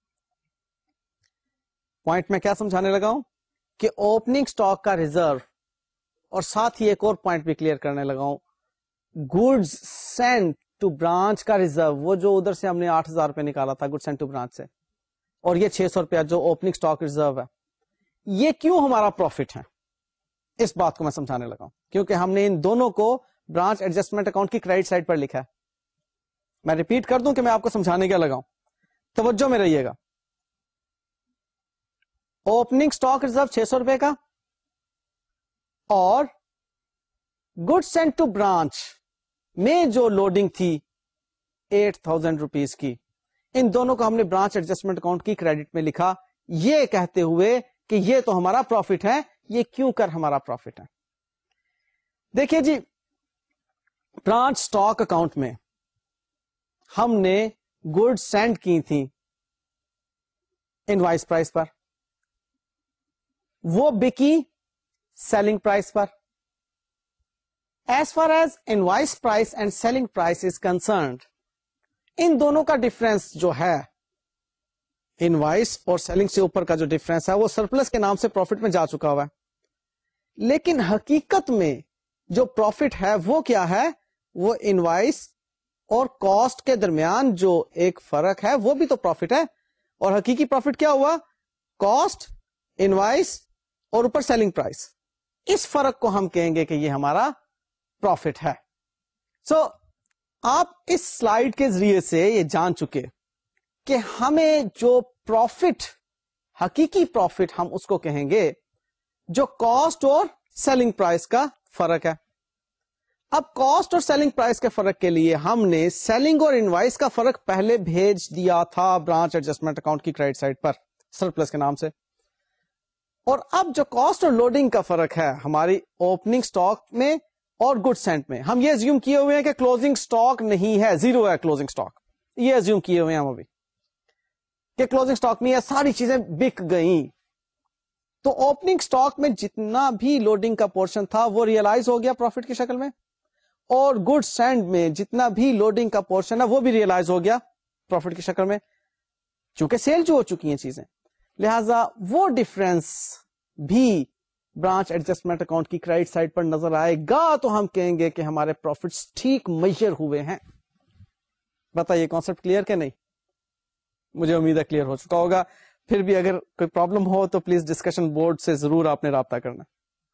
پوائنٹ میں کیا سمجھانے لگا ہوں کہ اوپننگ سٹاک کا ریزرو, اور ساتھ ہی ایک اور پوائنٹ بھی کلیئر کرنے لگا ہوں, گڈز سینڈ ٹو برانچ کا ریزرو, وہ جو ادھر سے ہم نے آٹھ ہزار روپے نکالا تھا گڈ سینڈ ٹو برانچ سے, اور یہ چھ سو روپیہ جو اوپننگ سٹاک ریزرو ہے, یہ کیوں ہمارا پروفٹ ہے, اس بات کو میں سمجھانے لگا ہوں. کیونکہ ہم نے ان دونوں کو برانچ ایڈجسٹمنٹ اکاؤنٹ کی کریڈٹ سائڈ پر لکھا ہے. میں ریپیٹ کر دوں کہ میں آپ کو سمجھانے کیا لگا ہوں, توجہ میں رہیے گا. اوپننگ سٹاک ریزرو چھ سو روپے کا اور گڈ سینڈ ٹو برانچ میں جو لوڈنگ تھی ایٹ تھاؤزینڈ روپیز کی, ان دونوں کو ہم نے برانچ ایڈجسٹمنٹ اکاؤنٹ کی کریڈٹ میں لکھا, یہ کہتے ہوئے کہ یہ تو ہمارا پروفٹ ہے. یہ کیوں کر ہمارا پروفٹ ہے؟ دیکھیے جی برانچ سٹاک اکاؤنٹ میں ہم نے گڈ سینڈ کی تھی انوائس پرائس پر, وہ بکی سیلنگ پرائس پر. As far as invoice price and selling price is concerned, ان دونوں کا ڈفرنس جو ہے, انوائس اور سیلنگ سے اوپر کا جو ڈفرنس ہے وہ سرپلس کے نام سے پروفٹ میں جا چکا ہوا ہے. لیکن حقیقت میں جو پروفٹ ہے وہ کیا ہے, وہ انوائس اور کاسٹ کے درمیان جو ایک فرق ہے وہ بھی تو پروفٹ ہے. اور حقیقی پروفٹ کیا ہوا, کاسٹ, انوائس اور اوپر سیلنگ پرائس. اس فرق کو ہم کہیں گے کہ یہ ہمارا پروفٹ ہے. سو so, آپ اس سلائیڈ کے ذریعے سے یہ جان چکے کہ ہمیں جو پروفٹ, حقیقی پروفٹ ہم اس کو کہیں گے جو کاسٹ اور سیلنگ پرائس کا فرق ہے. اب کاسٹ اور سیلنگ پرائس کے فرق کے لیے ہم نے سیلنگ اور انوائس کا فرق پہلے بھیج دیا تھا برانچ ایڈجسٹمنٹ اکاؤنٹ کی کریڈٹ سائڈ پر سرپلس کے نام سے. اور اب جو کاسٹ اور لوڈنگ کا فرق ہے ہماری اوپننگ سٹاک میں اور گڈ سینڈ میں, ہم یہ ازیوم کیے ہوئے ہیں کہ کلوزنگ سٹاک نہیں ہے, زیرو ہے کلوزنگ سٹاک. یہ ازیوم کیے ہوئے ہیں ہم ابھی کہ کلوزنگ سٹاک میں یہ ساری چیزیں بک گئیں. تو اوپننگ سٹاک میں جتنا بھی لوڈنگ کا پورشن تھا وہ ریئلائز ہو گیا پروفٹ کی شکل میں, اور گڈ سینڈ میں جتنا بھی لوڈنگ کا پورشن ہے وہ بھی ریئلائز ہو گیا پروفٹ کی شکل میں, چونکہ سیل جو ہو چکی ہیں چیزیں. لہذا وہ ڈفرنس بھی برانچ ایڈجسٹمنٹ اکاؤنٹ کی کریڈٹ سائڈ پر نظر آئے گا تو ہم کہیں گے کہ ہمارے پروفٹس ٹھیک میجر ہوئے ہیں. بتائیے کانسیپٹ کلیئر کہ نہیں؟ مجھے امید ہے کلیئر ہو چکا ہوگا. پھر بھی اگر کوئی پرابلم ہو تو پلیز ڈسکشن بورڈ سے ضرور آپ نے رابطہ کرنا.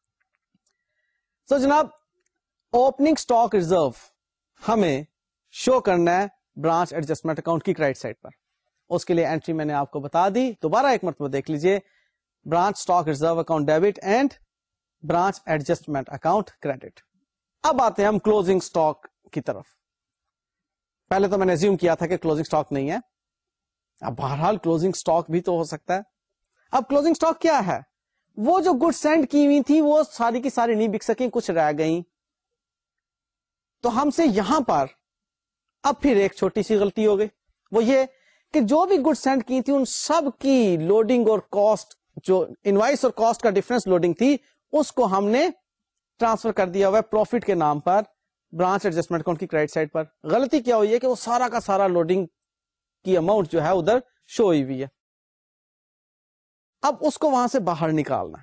سو so جناب اوپننگ سٹاک ریزرو ہمیں شو کرنا ہے برانچ ایڈجسٹمنٹ اکاؤنٹ کی کریڈٹ سائڈ پر. اس کے لیے انٹری میں نے آپ کو بتا دی, دوبارہ ایک مرتبہ دیکھ لیجئے, branch stock reserve account debit and branch adjustment account credit. اب آتے ہیں ہم کلوزنگ سٹاک کی طرف. پہلے تو میں نے زیوم کیا تھا کہ کلوزنگ سٹاک نہیں ہے, اب بہرحال کلوزنگ سٹاک بھی تو ہو سکتا ہے. اب کلوزنگ سٹاک کیا ہے, وہ جو گڈ سینڈ کی ہوئی تھی وہ ساری کی ساری نہیں بک سکیں, کچھ رہ گئیں. تو ہم سے یہاں پر اب پھر ایک چھوٹی سی غلطی ہو گئی, وہ یہ کہ جو بھی گڈ سینڈ کی تھی ان سب کی لوڈنگ اور کاسٹ, جو انوائس اور کاسٹ کا ڈفرنس لوڈنگ تھی, اس کو ہم نے ٹرانسفر کر دیا ہوا ہے پروفٹ کے نام پر برانچ ایڈجسٹمنٹ اکاؤنٹ کی کریڈٹ سائڈ پر. غلطی کیا ہوئی ہے کہ وہ سارا کا سارا لوڈنگ کی اماؤنٹ جو ہے ادھر شو ہوئی ہوئی ہے. اب اس کو وہاں سے باہر نکالنا.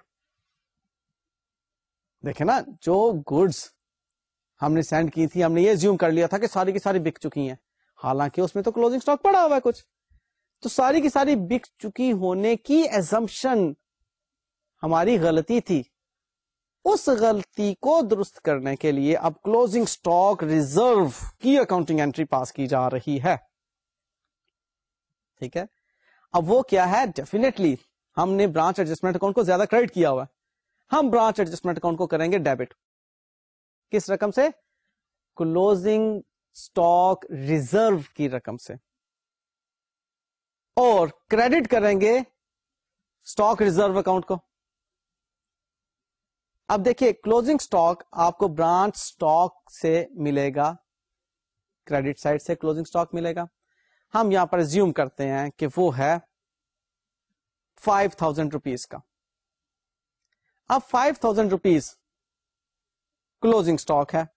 دیکھیں نا, جو گڈز ہم نے سینڈ کی تھی ہم نے یہ زیوم کر لیا تھا کہ ساری کی ساری بک چکی ہیں, حالانکہ اس میں تو کلوزنگ سٹاک پڑا ہوا ہے کچھ. تو ساری کی ساری بک چکی ہونے کی ایزمپشن ہماری غلطی تھی. اس غلطی کو درست کرنے کے لیے اب کلوزنگ سٹاک ریزرو کی اکاؤنٹنگ انٹری پاس کی جا رہی ہے. ٹھیک ہے, اب وہ کیا ہے, ڈیفینیٹلی ہم نے برانچ ایڈجسٹمنٹ اکاؤنٹ کو زیادہ کریڈٹ کیا ہوا ہے, ہم برانچ ایڈجسٹمنٹ اکاؤنٹ کو کریں گے ڈیبٹ. کس رقم سے؟ کلوزنگ سٹاک ریزرو کی رقم سے, اور کریڈٹ کریں گے سٹاک ریزرو اکاؤنٹ کو. اب دیکھیے کلوزنگ سٹاک آپ کو برانچ سٹاک سے ملے گا, کریڈٹ سائڈ سے کلوزنگ سٹاک ملے گا. ہم یہاں پر زیوم کرتے ہیں کہ وہ ہے फाइव थाउजेंड रुपीज का। अब five thousand rupees closing stock है।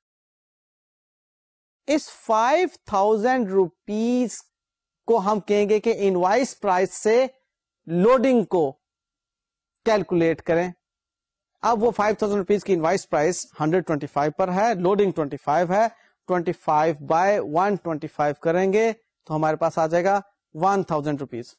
इस फाइव थाउजेंड रुपीज को हम कहेंगे कि इनवाइस प्राइस से लोडिंग को कैलकुलेट करें। अब वो फाइव थाउजेंड रुपीज की invoice price hundred twenty five पर है, लोडिंग ट्वेंटी फाइव है, twenty five by one twenty five करेंगे तो हमारे पास आ जाएगा वन थाउजेंड रुपीज।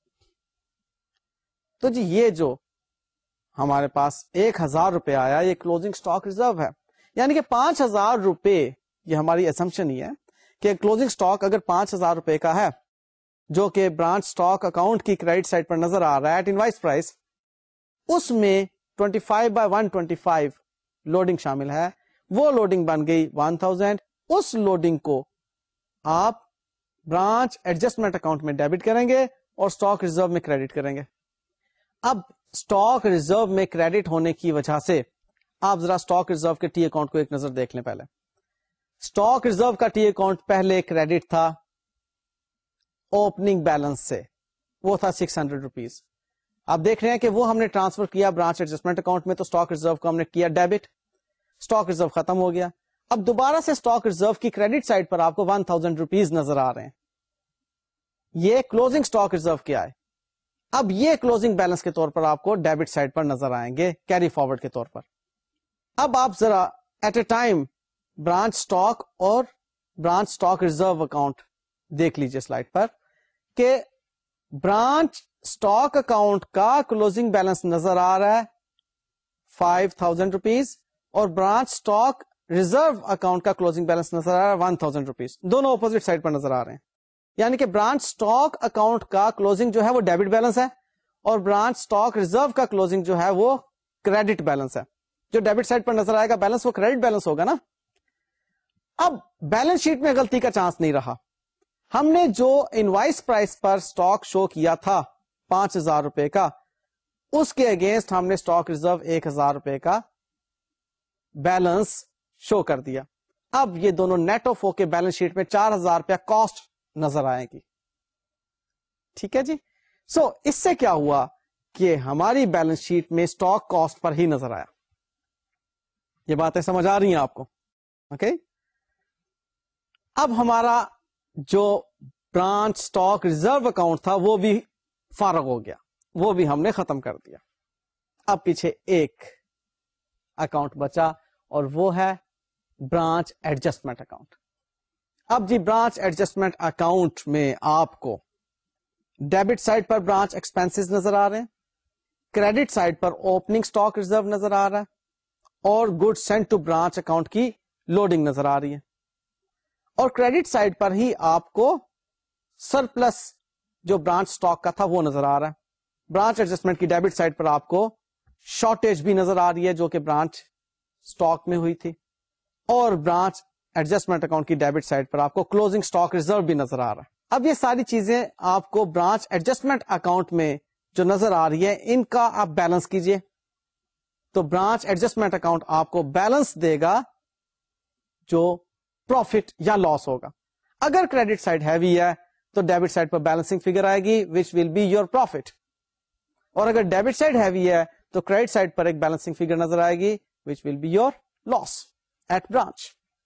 तो जी ये जो हमारे पास एक हजार रुपए आया ये क्लोजिंग स्टॉक रिजर्व है, यानी कि पांच हजार रुपए, ये हमारी असम्पशन ही है कि क्लोजिंग स्टॉक अगर पांच हजार रुपए का है जो कि ब्रांच स्टॉक अकाउंट की क्रेडिट साइड पर नजर आ रहा है एट इनवाइस प्राइस, उसमें twenty five by one twenty five loading शामिल है, वो लोडिंग बन गई वन थाउजेंड। उस लोडिंग को आप ब्रांच एडजस्टमेंट अकाउंट में डेबिट करेंगे और स्टॉक रिजर्व में क्रेडिट करेंगे। अब स्टॉक रिजर्व में क्रेडिट होने की वजह से आप जरा स्टॉक रिजर्व के टी अकाउंट को एक नजर देख लें। पहले स्टॉक रिजर्व का टी अकाउंट पहले क्रेडिट था ओपनिंग बैलेंस से, वो था सिक्स हंड्रेड रुपीज। आप देख रहे हैं कि वो हमने ट्रांसफर किया ब्रांच एडजस्टमेंट अकाउंट में, तो स्टॉक रिजर्व को हमने किया डेबिट, स्टॉक रिजर्व खत्म हो गया। अब दोबारा से स्टॉक रिजर्व की क्रेडिट साइड पर आपको वन थाउजेंड रुपीज नजर आ रहे हैं। ये क्लोजिंग स्टॉक रिजर्व क्या है? अब ये क्लोजिंग बैलेंस के तौर पर आपको डेबिट साइड पर नजर आएंगे, कैरी फॉरवर्ड के तौर पर। अब आप जरा at a time branch stock और ब्रांच स्टॉक रिजर्व अकाउंट देख लीजिए स्लाइड पर कि ब्रांच स्टॉक अकाउंट का क्लोजिंग बैलेंस नजर आ रहा है फाइव थाउजेंड रुपीज और ब्रांच स्टॉक रिजर्व अकाउंट का क्लोजिंग बैलेंस नजर आ रहा है वन थाउजेंड रुपीज। दोनों ऑपोजिट साइड पर नजर आ रहे हैं, यानी कि ब्रांच स्टॉक अकाउंट का क्लोजिंग जो है वो डेबिट बैलेंस है और ब्रांच स्टॉक रिजर्व का क्लोजिंग जो है वो क्रेडिट बैलेंस है। जो डेबिट साइड पर नजर आएगा बैलेंस वो क्रेडिट बैलेंस होगा ना। अब बैलेंस शीट में गलती का चांस नहीं रहा। हमने जो इनवाइस प्राइस पर स्टॉक शो किया था पांच हजार रुपए का, उसके अगेंस्ट हमने स्टॉक रिजर्व एक हजार रुपए का बैलेंस शो कर दिया। अब ये दोनों नेट ऑफ होके बैलेंस शीट में चार हजार रुपया कॉस्ट नजर आएगी। ठीक है जी। सो so, इससे क्या हुआ कि हमारी बैलेंस शीट में स्टॉक कॉस्ट पर ही नजर आया। ये बातें समझ आ रही हैं आपको? Okay okay? अब हमारा जो ब्रांच स्टॉक रिजर्व अकाउंट था वो भी फारग हो गया, वो भी हमने खत्म कर दिया। अब पीछे एक अकाउंट बचा और वो है ब्रांच एडजस्टमेंट अकाउंट। अब जी ब्रांच एडजस्टमेंट अकाउंट में आपको डेबिट साइड पर ब्रांच एक्सपेंसेस नजर आ रहे हैं, क्रेडिट साइड पर ओपनिंग स्टॉक रिजर्व नजर आ रहा है और goods sent to branch account की लोडिंग नजर आ रही है। और क्रेडिट साइड पर ही आपको सरप्लस जो ब्रांच स्टॉक का था वो नजर आ रहा है। ब्रांच एडजस्टमेंट की डेबिट साइड पर आपको शॉर्टेज भी नजर आ रही है जो कि ब्रांच स्टॉक में हुई थी और ब्रांच एडजस्टमेंट अकाउंट की डेबिट साइड पर आपको क्लोजिंग स्टॉक रिजर्व भी नजर आ रहा है। अब ये सारी चीजें आपको ब्रांच एडजस्टमेंट अकाउंट में जो नजर आ रही है इनका आप बैलेंस कीजिए। तो ब्रांच एडजस्टमेंट अकाउंट आपको बैलेंस देगा जो प्रॉफिट या लॉस होगा। अगर क्रेडिट साइड हैवी है तो डेबिट साइड पर बैलेंसिंग फिगर आएगी which will be your profit, और अगर डेबिट साइड हैवी है तो क्रेडिट साइड पर एक बैलेंसिंग फिगर नजर आएगी which will be your loss at branch.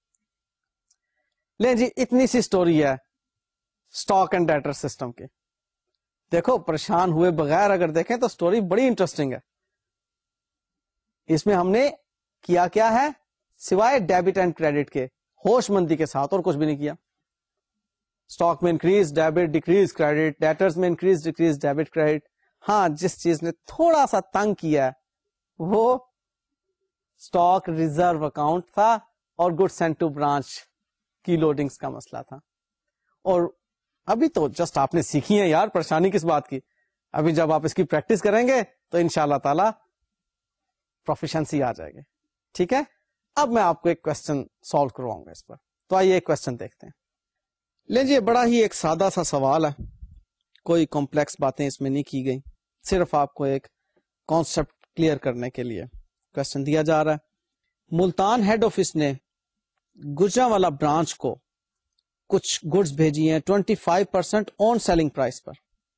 ले जी इतनी सी स्टोरी है स्टॉक एंड डेटर सिस्टम की। देखो परेशान हुए बगैर अगर देखें तो स्टोरी बड़ी इंटरेस्टिंग है। इसमें हमने किया क्या है सिवाय डेबिट एंड क्रेडिट के, होशमंदी के साथ और कुछ भी नहीं किया। स्टॉक में increase debit decrease credit, debtors में इंक्रीज डिक्रीज डेबिट क्रेडिट। हाँ, जिस चीज ने थोड़ा सा तंग किया वो स्टॉक रिजर्व अकाउंट था और गुड्स सेंट टू ब्रांच की लोडिंग्स का मसला था। और अभी तो जस्ट आपने सीखी है यार, परेशानी किस बात की। अभी जब आप इसकी प्रैक्टिस करेंगे तो इंशाल्लाह ताला प्रोफिशिएंसी आ जाएगी। ठीक है, अब मैं आपको एक क्वेश्चन सॉल्व करवाऊंगा इस पर। तो आइए एक क्वेश्चन देखते हैं। लीजिए, बड़ा ही एक सादा सा सवाल है, कोई कॉम्प्लेक्स बातें इसमें नहीं की गई, सिर्फ आपको एक कॉन्सेप्ट क्लियर करने के लिए क्वेश्चन दिया जा रहा है। मुल्तान हेड ऑफिस ने गुजरांवाला ब्रांच को कुछ गुड्स भेजी हैं पच्चीस परसेंट ऑन सेलिंग प्राइस पर।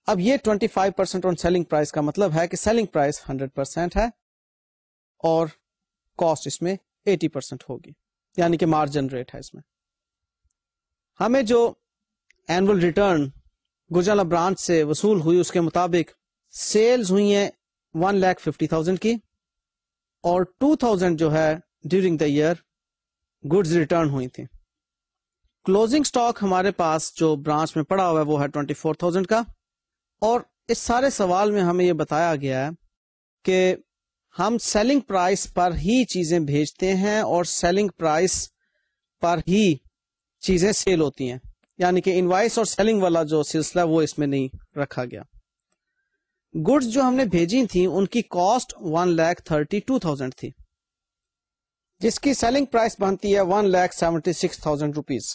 اب یہ twenty five percent on selling price کا مطلب ہے کہ سیلنگ پرائز ہنڈریڈ پرسینٹ ہے اور کاسٹ اس میں ایٹی پرسینٹ ہوگی، یعنی کہ مارجن ریٹ ہے اس میں. ہمیں جو اینول ریٹرن گوجرانوالا برانچ سے وصول ہوئی اس کے مطابق سیلز ہوئی ہیں ون لاکھ ففٹی تھاؤزینڈ کی اور ٹو تھاؤزینڈ جو ہے during the year goods return ہوئی تھی. کلوزنگ سٹاک ہمارے پاس جو برانچ میں پڑا ہوا ہے وہ ہے ٹوینٹی فور تھاؤزینڈ کا. اور اس سارے سوال میں ہمیں یہ بتایا گیا ہے کہ ہم سیلنگ پرائس پر ہی چیزیں بھیجتے ہیں اور سیلنگ پرائس پر ہی چیزیں سیل ہوتی ہیں، یعنی کہ انوائس اور سیلنگ والا جو سلسلہ وہ اس میں نہیں رکھا گیا. گڈز جو ہم نے بھیجی تھیں ان کی cost one lakh thirty two thousand تھی، جس کی سیلنگ پرائس بنتی ہے one lakh seventy six thousand rupees.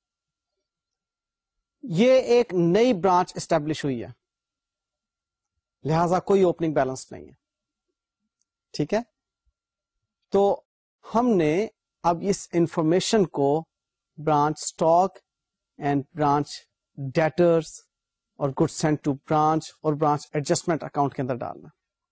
یہ ایک نئی برانچ اسٹیبلش ہوئی ہے، لہذا کوئی اوپننگ بیلنس نہیں ہے. ٹھیک ہے، تو ہم نے اب اس انفارمیشن کو branch stock and branch debtors اور گڈ سینٹ ٹو برانچ اور برانچ ایڈجسٹمنٹ اکاؤنٹ کے اندر ڈالنا.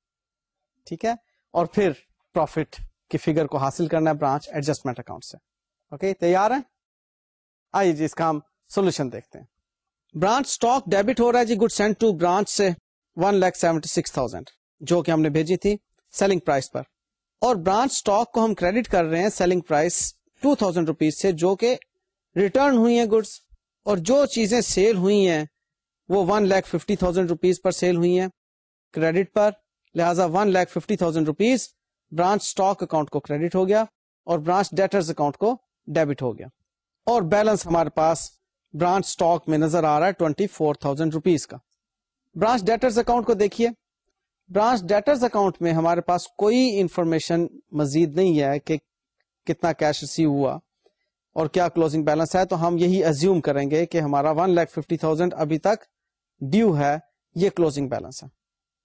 ٹھیک ہے، اور پھر پروفٹ کی فگر کو حاصل کرنا ہے برانچ ایڈجسٹمنٹ اکاؤنٹ سے. اوکے okay, تیار ہیں؟ آئیے جی اس کا ہم سولوشن دیکھتے ہیں. برانچ اسٹاک ڈیبٹ ہو رہا ہے جی گڈ سینٹ ٹو برانچ سے one lakh seventy six thousand جو کہ ہم نے بھیجی تھی سیلنگ پرائس پر، اور برانچ اسٹاک کو ہم کریڈٹ کر رہے ہیں selling price two thousand rupees سے جو کہ ریٹرن ہوئی ہیں گڈس، اور جو چیزیں سیل ہوئی ہیں وہ one lakh fifty thousand rupees پر سیل ہوئی ہیں کریڈٹ پر. لہذا one lakh fifty thousand rupees branch stock account کو کریڈٹ ہو گیا اور برانچ ڈیٹرز اکاؤنٹ کو ڈیبٹ ہو گیا. اور بیلنس ہمارے پاس برانچ اسٹاک میں نظر آ رہا ہے ٹوینٹی فور تھاؤزینڈ روپیز کا. برانچ ڈیٹرز اکاؤنٹ کو دیکھیے. برانچ ڈیٹرز اکاؤنٹ میں ہمارے پاس کوئی انفارمیشن مزید نہیں ہے کہ کتنا کیش ریسیو ہوا اور کیا کلوزنگ بیلنس ہے، تو ہم یہی ازیوم کریں گے کہ ہمارا ون لاکھ ففٹی تھاؤزینڈ ابھی تک ڈیو ہے، یہ کلوزنگ بیلنس ہے.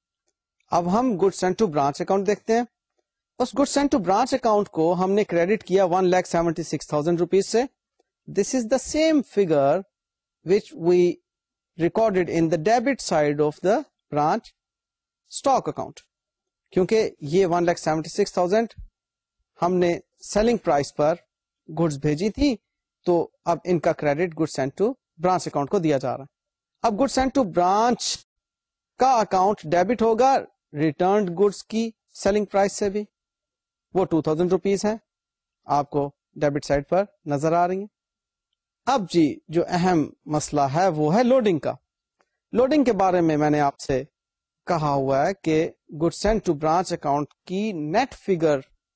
اب ہم good sent to branch account دیکھتے ہیں. اس good sent to branch account کو ہم نے کریڈٹ کیا one lakh seventy six thousand rupees سے. This is the same figure which we recorded in the debit side of the branch stock account, کیونکہ یہ one lakh seventy six thousand ہم نے سیلنگ پرائس پر گڈز بھیجی تھی، تو اب ان کا credit good sent to branch account کو دیا جا رہا ہے. اب گڈ سینٹ ٹو برانچ کا اکاؤنٹ ڈیبٹ ہوگا ریٹرنڈ گڈز کی سیلنگ پرائس سے بھی، وہ ٹو تھاؤزینڈ روپیز ہے، آپ کو ڈیبٹ سائڈ پر نظر آ رہی ہیں. اب جی جو اہم مسئلہ ہے وہ ہے لوڈنگ کا. لوڈنگ کے بارے میں میں نے آپ سے کہا ہوا ہے کہ good sent to branch account کی نیٹ فگر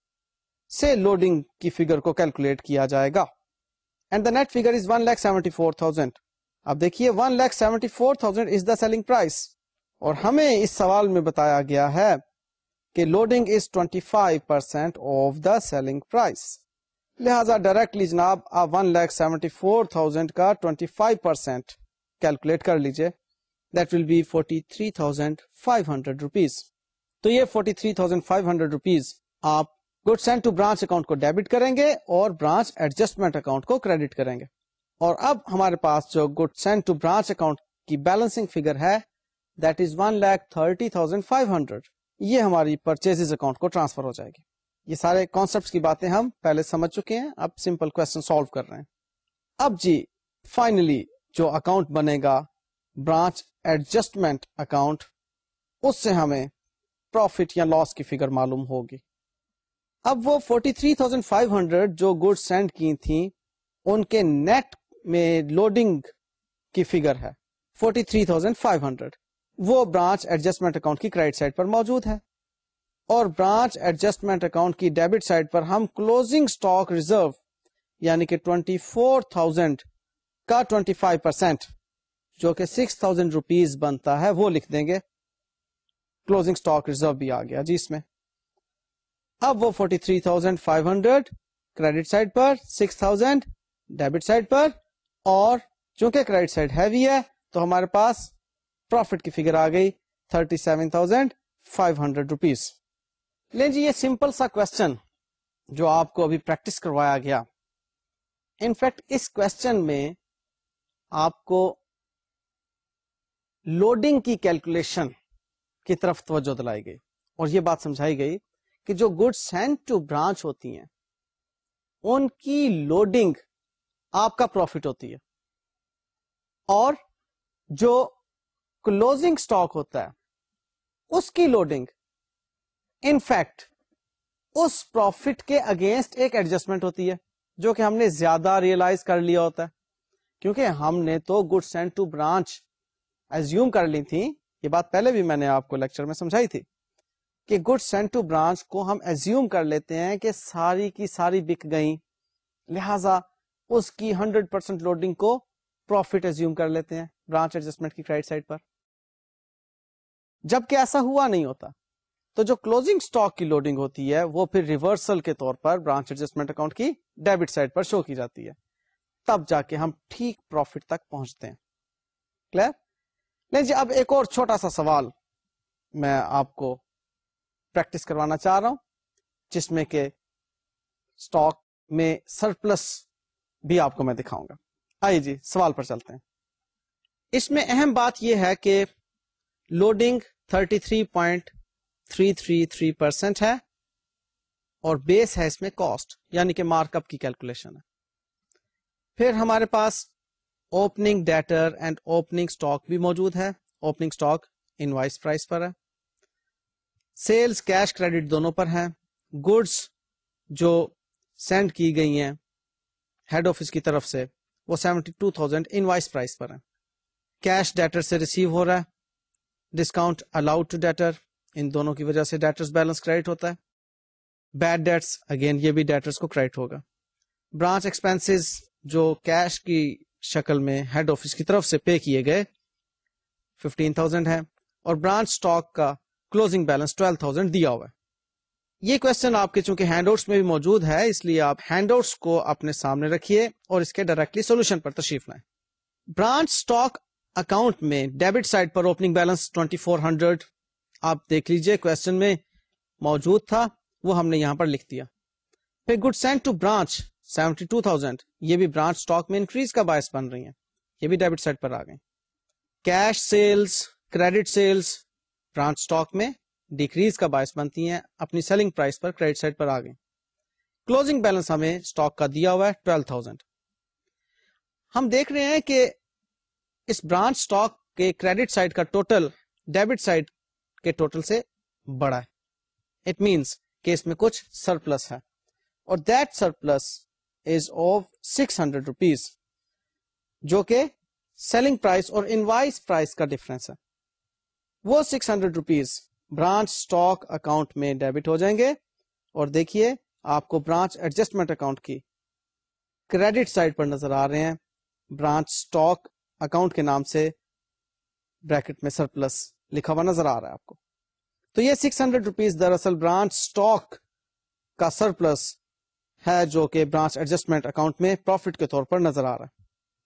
سے لوڈنگ کی فگر کو کیلکولیٹ کیا جائے گا، and the net figure is one lakh seventy four thousand. اب دیکھیے one lakh seventy four thousand is the selling price, اور ہمیں اس سوال میں بتایا گیا ہے کہ loading is twenty five percent of the selling price. لہذا ڈائریکٹلی جناب آپ one lakh seventy four thousand کا ٹوینٹی فائیو پرسینٹ کیلکولیٹ کر لیجیے. That will be forty-three thousand five hundred rupees. تو یہ forty-three thousand five hundred rupees آپ good sent to branch account کو ڈیبٹ کریں گے اور برانچ ایڈجسٹمنٹ اکاؤنٹ کو کریڈٹ کریں گے. اور اب ہمارے پاس جو good sent to branch account کی بیلنسنگ فگر ہے that is one lakh thirty thousand five hundred. یہ ہماری پرچیز اکاؤنٹ کو ٹرانسفر ہو جائے گی. یہ سارے کانسیپٹس کی باتیں ہم پہلے سمجھ چکے ہیں، اب سمپل کوشچن سالو کر رہے ہیں. اب جی فائنلی جو اکاؤنٹ بنے گا برانچ ایڈجسٹمنٹ اکاؤنٹ، اس سے ہمیں پروفٹ یا لاس کی فگر معلوم ہوگی. اب وہ forty three thousand five hundred جو گڈ سینڈ کی تھیں ان کے نیٹ میں لوڈنگ کی فگر ہے forty three thousand five hundred. وہ برانچ ایڈجسٹمنٹ اکاؤنٹ کی کریڈٹ سائڈ پر موجود ہے، اور برانچ ایڈجسٹمنٹ اکاؤنٹ کی ڈیبٹ سائڈ پر ہم کلوزنگ سٹاک ریزرو یعنی کہ ٹوینٹی فور تھاؤزینڈ کا ٹوینٹی فائیو پرسینٹ جو کہ سکس تھاؤزینڈ روپیز بنتا ہے وہ لکھ دیں گے. کلوزنگ سٹاک ریزرو بھی آ گیا جی اس میں. اب وہ forty three thousand five hundred credit side پر، سکس تھاؤزینڈ ڈیبٹ سائڈ پر، اور چونکہ کریڈٹ سائڈ ہیوی ہے تو ہمارے پاس پروفٹ کی فگر آ گئی thirty seven thousand five hundred rupees. لیں جی یہ سمپل سا کوشچن جو آپ کو ابھی پریکٹس کروایا گیا، انفیکٹ اس کوشچن میں آپ کو لوڈنگ کی کیلکولیشن کی طرف توجہ دلائی گئی اور یہ بات سمجھائی گئی کہ جو گڈ سینڈ ٹو برانچ ہوتی ہیں ان کی لوڈنگ آپ کا پروفٹ ہوتی ہے اور جو کلوزنگ سٹاک ہوتا ہے اس کی لوڈنگ ان فیکٹ اس پروفٹ کے اگینسٹ ایک ایڈجسٹمنٹ ہوتی ہے جو کہ ہم نے زیادہ ریئلائز کر لیا ہوتا ہے کیونکہ ہم نے تو good send to branch assume کر لی تھی. یہ بات پہلے بھی میں نے آپ کو لیکچر میں سمجھائی تھی کہ گڈ سینڈ ٹو برانچ کو ہم ایزیوم کر لیتے ہیں کہ ساری کی ساری بک گئیں, لہذا اس کی ہنڈریڈ پرسینٹ لوڈنگ کو پروفٹ ایزیوم کر لیتے ہیں برانچ ایڈجسٹمنٹ کی کریڈٹ سائڈ پر, جبکہ ایسا ہوا نہیں ہوتا. تو جو کلوزنگ سٹاک کی لوڈنگ ہوتی ہے وہ پھر ریورسل کے طور پر برانچ ایڈجسٹمنٹ اکاؤنٹ کی ڈیبٹ سائڈ پر شو کی جاتی ہے, تب جا کے ہم ٹھیک پروفٹ تک پہنچتے ہیں. کلیئر؟ نہیں جی, اب ایک اور چھوٹا سا سوال میں آپ کو پریکٹس کروانا چاہ رہا ہوں جس میں کہ سٹاک میں سرپلس بھی آپ کو میں دکھاؤں گا. آئیے جی سوال پر چلتے ہیں. اس میں اہم بات یہ ہے کہ loading thirty three point three three three percent ہے اور بیس ہے اس میں کاسٹ یعنی کہ مارک اپ کی کیلکولیشن ہے. پھر ہمارے پاس opening debtor and opening stock بھی موجود ہے. اوپننگ سٹاک انوائس پرائس پر ہے, سیلز کیش کریڈٹ دونوں پر ہیں, گڈس جو سینڈ کی گئی ہیں ہیڈ آفس کی طرف سے وہ seventy two thousand invoice price پر ہیں, کیش ڈیٹر سے ریسیو ہو رہا ہے, ڈسکاؤنٹ الاؤڈ ٹو ڈیٹر, ان دونوں کی وجہ سے ڈیٹرز بیلنس کریڈٹ ہوتا ہے. بیڈ ڈیٹس اگین یہ بھی ڈیٹرز کو کریڈٹ ہوگا. برانچ ایکسپینسز جو کیش کی شکل میں ہیڈ آفس کی طرف سے پے کیے گئے ففٹین تھاؤزینڈ ہے اور برانچ سٹاک کا کلوزنگ بیلنس ٹویلو تھاؤزینڈ دیا ہوا ہے. یہ کوشچن آپ کے چونکہ ہینڈ آؤٹس میں بھی موجود ہے اس لیے آپ ہینڈ آؤٹس کو اپنے سامنے رکھیے اور اس کے ڈائریکٹلی سولوشن پر تشریف لائیں. برانچ سٹاک اکاؤنٹ میں ڈیبٹ سائڈ پر opening balance twenty four hundred آپ دیکھ لیجئے کوشچن میں موجود تھا, وہ ہم نے یہاں پر لکھ دیا. پھر good send to branch seventy two thousand, یہ بھی برانچ سٹاک میں انکریز کا باعث بن رہی ہیں, یہ بھی ڈیبٹ سائڈ پر آ گئے. Cash sales credit sales branch stock میں ڈیکریز کا باعث بنتی ہیں, اپنی سیلنگ پرائس پر کریڈٹ سائڈ پر آ گئے. کلوزنگ بیلنس ہمیں سٹاک کا دیا ہوا ہے ٹویلو تھاؤزینڈ. ہم دیکھ رہے ہیں کہ اس برانچ سٹاک کے کریڈٹ سائڈ کا ٹوٹل ڈیبٹ سائڈ کے ٹوٹل سے بڑا ہے. اٹ مینس کہ اس میں کچھ سرپلس ہے اور that surplus is of six hundred rupees جو کہ سیلنگ پرائس اور انوائس پرائس کا ڈفرنس ہے. وہ six hundred rupees branch stock account میں ڈیبٹ ہو جائیں گے اور دیکھیے آپ کو برانچ ایڈجسٹمنٹ اکاؤنٹ کی کریڈٹ سائڈ پر نظر آ رہے ہیں. برانچ سٹاک اکاؤنٹ کے نام سے بریکٹ میں سرپلس لکھا ہوا نظر آ رہا ہے آپ کو. تو یہ سکس ہنڈریڈ روپیز دراصل برانچ سٹاک کا سرپلس ہے جو کہ برانچ ایڈجسٹمنٹ اکاؤنٹ میں پروفٹ کے طور پر نظر آ رہا ہے.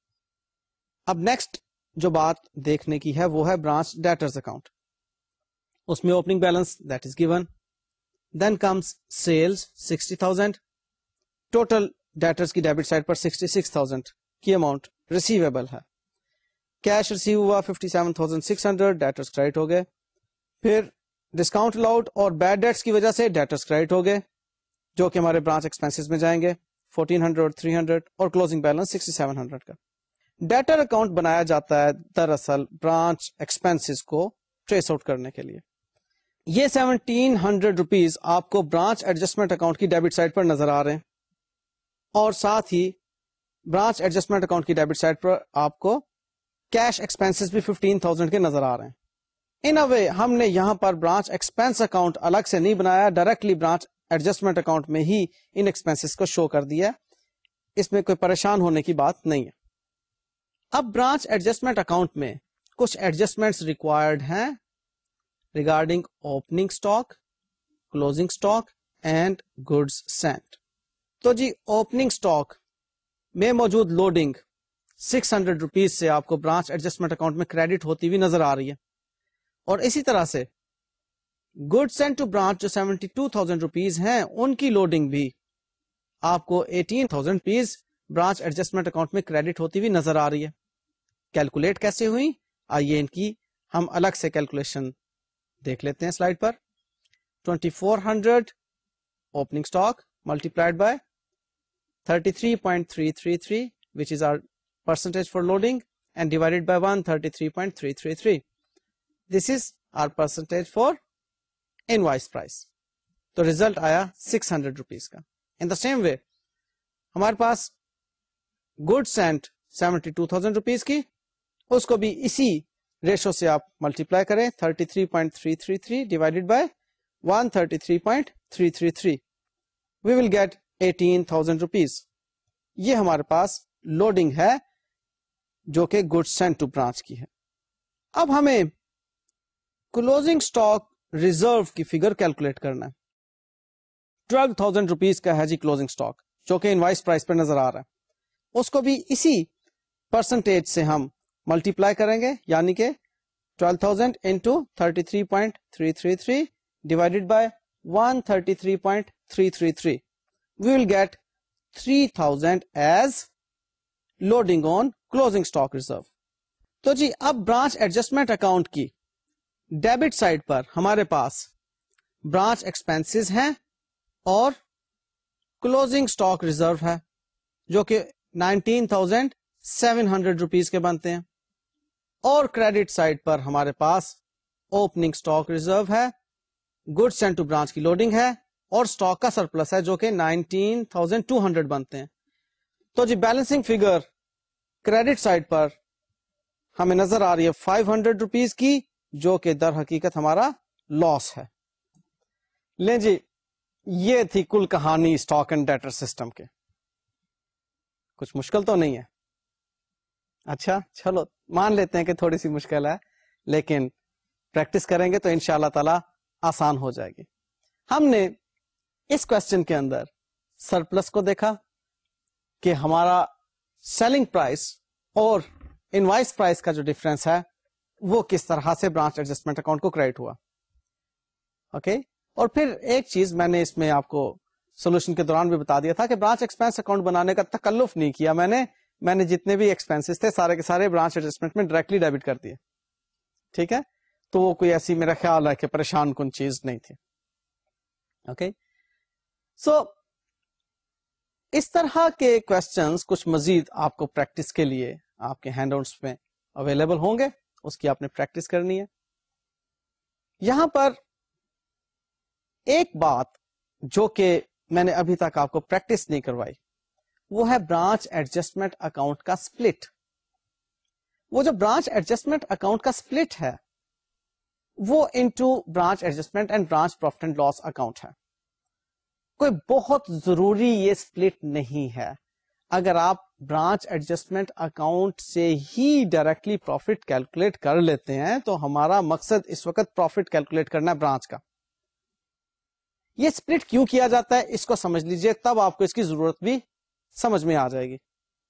اب نیکسٹ جو بات دیکھنے کی ہے وہ ہے برانچ ڈیٹرز اکاؤنٹ. اس میں opening balance that is given, then comes sales sixty thousand, total debtors کی ڈیبٹ سائڈ پر سکسٹی سکس تھاؤزینڈ کی اماؤنٹ ریسیویبل ہے. کیش ریسیو ہوا fifty seven thousand six hundred, debtors credit ہو گئے. پھر ڈسکاؤنٹ الاؤڈ اور بیڈ ڈیٹس کی وجہ سے ڈیٹرز کریڈٹ ہو گئے جو کہ ہمارے برانچ ایکسپینسز میں جائیں گے فورٹین ہنڈریڈ تھری ہنڈریڈ اور closing balance sixty seven hundred کا. ڈیٹر اکاؤنٹ بنایا جاتا ہے دراصل برانچ ایکسپینسز کو ٹریس آؤٹ کرنے کے لیے. یہ سیونٹین ہنڈریڈ روپیز آپ کو برانچ ایڈجسٹمنٹ اکاؤنٹ کی ڈیبٹ سائڈ پر نظر آ رہے ہیں اور ساتھ ہی برانچ ایڈجسٹمنٹ اکاؤنٹ کی ڈیبٹ سائڈ پر آپ کو کیش ایکسپینسز بھی ففٹین تھاؤزینڈ کے نظر آ رہے ہیں. ان اے وے ہم نے یہاں پر برانچ ایکسپینس اکاؤنٹ الگ سے نہیں بنایا, ڈائریکٹلی برانچ ایڈجسٹمنٹ اکاؤنٹ میں ہی ان ایکسپینسز کو شو کر دیا. اس میں کوئی پریشان ہونے کی بات نہیں ہے. اب برانچ ایڈجسٹمنٹ اکاؤنٹ میں کچھ ایڈجسٹمنٹس ریکوائرڈ ہیں regarding opening stock, closing stock and goods sent. تو جی اوپننگ اسٹاک میں موجود لوڈنگ سکس ہنڈریڈ روپیز سے آپ کو برانچ ایڈجسٹمنٹ اکاؤنٹ میں کریڈٹ ہوتی ہوئی نظر آ رہی ہے اور اسی طرح سے گڈ سینٹ ٹو برانچ جو سیونٹی ٹو تھاؤزینڈ روپیز ہیں ان کی لوڈنگ بھی آپ کو eighteen thousand rupees branch adjustment account میں کریڈٹ ہوتی ہوئی نظر آ رہی ہے. کیلکولیٹ کیسے ہوئی, آئیے ان کی ہم الگ سے کیلکولیشن دیکھ لیتے ہیں سلائڈ پر. Twenty four hundred opening stock multiplied by thirty-three point three three three, which is our percentage for loading, and divided by one hundred thirty-three point three three three. This is our percentage for invoice price. تو result آیا six hundred rupees کا. In the same way, ہمارے پاس goods sent seventy-two thousand rupees کی, اس کو بھی اسی ریشو سے آپ ملٹیپلائی کریں, thirty-three point three three three divided by one hundred thirty-three point three three three. We will get eighteen thousand rupees. یہ ہمارے پاس لوڈنگ ہے جو کہ گڈ سینٹ ٹو برانچ کی ہے. اب ہمیں کلوزنگ اسٹاک ریزرو کی فگر کیلکولیٹ کرنا ہے. ٹویلو تھاؤزینڈ روپیز کا ہے جی کلوزنگ اسٹاک, جو کہ انوائس پرائس پہ نظر آ رہا ہے. اس کو بھی اسی پرسنٹیج سے ہم ملٹیپلائی کریں گے, یعنی کہ twelve thousand into thirty three point three three three divided by one hundred thirty-three point three three three. We will get three thousand as loading on closing stock reserve. تو جی اب برانچ ایڈجسٹمنٹ اکاؤنٹ کی ڈیبٹ سائڈ پر ہمارے پاس برانچ ایکسپینسز ہیں اور کلوزنگ اسٹاک ریزرو ہے, جو کہ nineteen thousand seven hundred rupees کے بنتے ہیں. اور کریڈٹ سائڈ پر ہمارے پاس اوپننگ اسٹاک ریزرو ہے, گڈ سینٹ ٹو برانچ کی لوڈنگ ہے, اور اسٹاک کا سرپلس ہے جو کہ نائنٹین تھاؤزینڈ ٹو ہنڈریڈ بنتے ہیں. تو جی بیلنسنگ فگر کریڈٹ سائڈ پر ہمیں نظر آ رہی ہے فائیو ہنڈریڈ روپیز کی, جو کہ در حقیقت ہمارا لاس ہے. لیں جی, یہ تھی کل کہانی اسٹاک اینڈ ڈیٹر سسٹم کے. کچھ مشکل تو نہیں ہے؟ اچھا چلو مان لیتے ہیں کہ تھوڑی سی مشکل ہے, لیکن پریکٹس کریں گے تو ان شاء اللہ تعالی آسان ہو جائے گی. ہم نے اس کوشچن کے اندر سرپلس کو دیکھا کہ ہمارا سیلنگ پرائس اور انوائس پرائس کا جو ڈفرنس ہے وہ کس طرح سے برانچ ایڈجسٹمنٹ اکاؤنٹ کو کریڈٹ ہوا. Okay okay? اور پھر ایک چیز میں نے اس میں آپ کو سولوشن کے دوران بھی بتا دیا تھا کہ برانچ ایکسپینس اکاؤنٹ بنانے کا تکلف نہیں کیا میں نے میں نے جتنے بھی ایکسپینسز تھے سارے کے سارے برانچ ایڈجسٹمنٹ میں ڈائریکٹلی ڈیبٹ کر دیے. ٹھیک ہے, تو وہ کوئی ایسی میرا خیال ہے کہ پریشان کن چیز نہیں تھی. اوکے سو اس طرح کے کوشچنز کچھ مزید آپ کو پریکٹس کے لیے آپ کے ہینڈ آؤٹس میں اویلیبل ہوں گے, اس کی آپ نے پریکٹس کرنی ہے. یہاں پر ایک بات جو کہ میں نے ابھی تک آپ کو پریکٹس نہیں کروائی وہ ہے برانچ ایڈجسٹمنٹ اکاؤنٹ کا سپلٹ. وہ جو برانچ ایڈجسٹمنٹ اکاؤنٹ کا سپلٹ ہے وہ into branch adjustment and branch profit and loss account ہے. کوئی بہت ضروری یہ سپلٹ نہیں ہے. اگر آپ برانچ ایڈجسٹمنٹ اکاؤنٹ سے ہی ڈائریکٹلی پروفٹ کیلکولیٹ کر لیتے ہیں تو ہمارا مقصد اس وقت پروفٹ کیلکولیٹ کرنا ہے برانچ کا. یہ سپلٹ کیوں کیا جاتا ہے اس کو سمجھ لیجئے, تب آپ کو اس کی ضرورت بھی سمجھ میں آ جائے گی.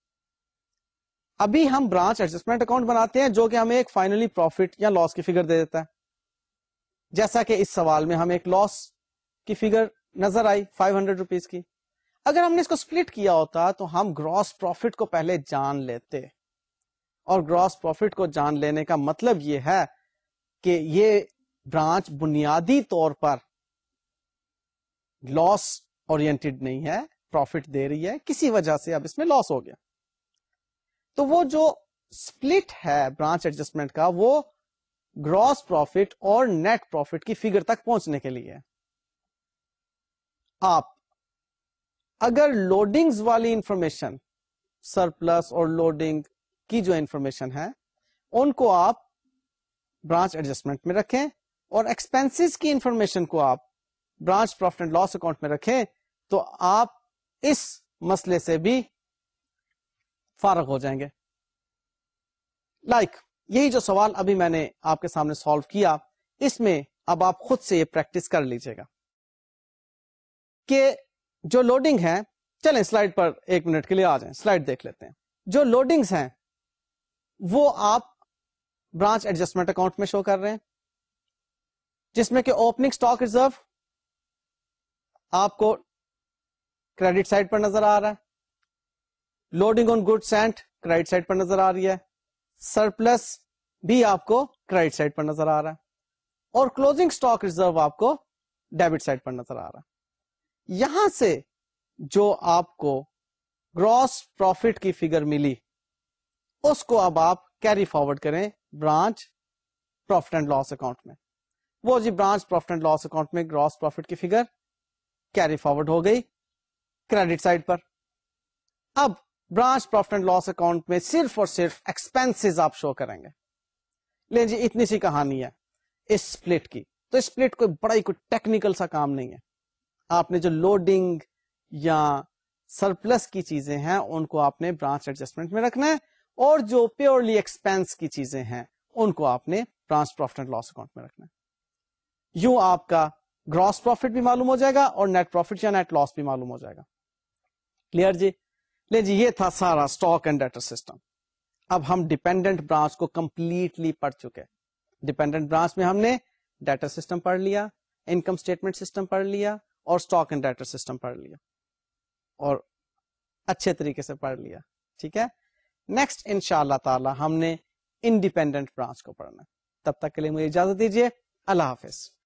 ابھی ہم برانچ ایڈجسٹمنٹ اکاؤنٹ بناتے ہیں جو کہ ہمیں ایک فائنلی پروفٹ یا لاس کی فگر دے دیتا ہے, جیسا کہ اس سوال میں ہمیں ایک لاس کی فگر نظر آئی فائیو ہنڈریڈ روپیز کی. اگر ہم نے اس کو سپلٹ کیا ہوتا تو ہم گراس پروفٹ کو پہلے جان لیتے, اور گراس پروفٹ کو جان لینے کا مطلب یہ ہے کہ یہ برانچ بنیادی طور پر لاس اورینٹڈ نہیں ہے, پروفٹ دے رہی ہے, کسی وجہ سے اب اس میں لاس ہو گیا. تو وہ جو سپلٹ ہے برانچ ایڈجسٹمنٹ کا وہ گراس پروفٹ اور نیٹ پروفٹ کی فگر تک پہنچنے کے لیے. آپ اگر لوڈنگز والی انفارمیشن سرپلس اور لوڈنگ کی جو انفارمیشن ہے ان کو آپ برانچ ایڈجسٹمنٹ میں رکھیں اور ایکسپینسز کی انفارمیشن کو آپ branch profit and loss account میں رکھیں تو آپ اس مسئلے سے بھی فارغ ہو جائیں گے. لائک like, یہی جو سوال ابھی میں نے آپ کے سامنے سالو کیا, اس میں اب آپ خود سے یہ پریکٹس کر لیجئے گا کہ جو لوڈنگ ہے, چلیں سلائڈ پر ایک منٹ کے لیے آ جائیں, سلائڈ دیکھ لیتے ہیں. جو لوڈنگز ہیں وہ آپ برانچ ایڈجسٹمنٹ اکاؤنٹ میں شو کر رہے ہیں, جس میں کہ اوپننگ اسٹاک ریزرو آپ کو کریڈٹ سائڈ پر نظر آ رہا ہے, loading on good sent credit side پر نظر آ رہی ہے, سرپلس भी आपको क्रेडिट साइड पर नजर आ रहा है, और क्लोजिंग स्टॉक रिजर्व आपको डेबिट साइड पर नजर आ रहा है। यहां से जो आपको ग्रॉस प्रॉफिट की फिगर मिली उसको अब आप कैरी फॉरवर्ड करें branch profit and loss account में। वो जी branch profit and loss account में ग्रॉस प्रॉफिट की फिगर कैरी फॉरवर्ड हो गई क्रेडिट साइड पर। अब branch profit and loss account में सिर्फ और सिर्फ एक्सपेंसेस आप शो करेंगे। ले जी इतनी सी कहानी है इस स्प्लिट की। तो स्प्लिट कोई बड़ा ही कोई टेक्निकल सा काम नहीं है। आपने जो लोडिंग या सरप्लस की चीजें हैं उनको आपने ब्रांच एडजस्टमेंट में रखना है, और जो प्योरली एक्सपेंस की चीजें हैं उनको आपने branch profit and loss account में रखना है। यूं आपका ग्रॉस प्रॉफिट भी मालूम हो जाएगा और नेट प्रॉफिट या नेट लॉस भी मालूम हो जाएगा। क्लियर जी? ले जी ये था सारा स्टॉक एंड डेटर सिस्टम। अब हम डिपेंडेंट ब्रांच को कंप्लीटली पढ़ चुके। डिपेंडेंट ब्रांच में हमने डेटर सिस्टम पढ़ लिया, इनकम स्टेटमेंट सिस्टम पढ़ लिया और स्टॉक एंड डेटर सिस्टम पढ़ लिया, और अच्छे तरीके से पढ़ लिया। ठीक है, नेक्स्ट इंशाअल्लाह ताला हमने इंडिपेंडेंट ब्रांच को पढ़ना है। तब तक के लिए मुझे इजाजत दीजिए। अल्लाह हाफिज।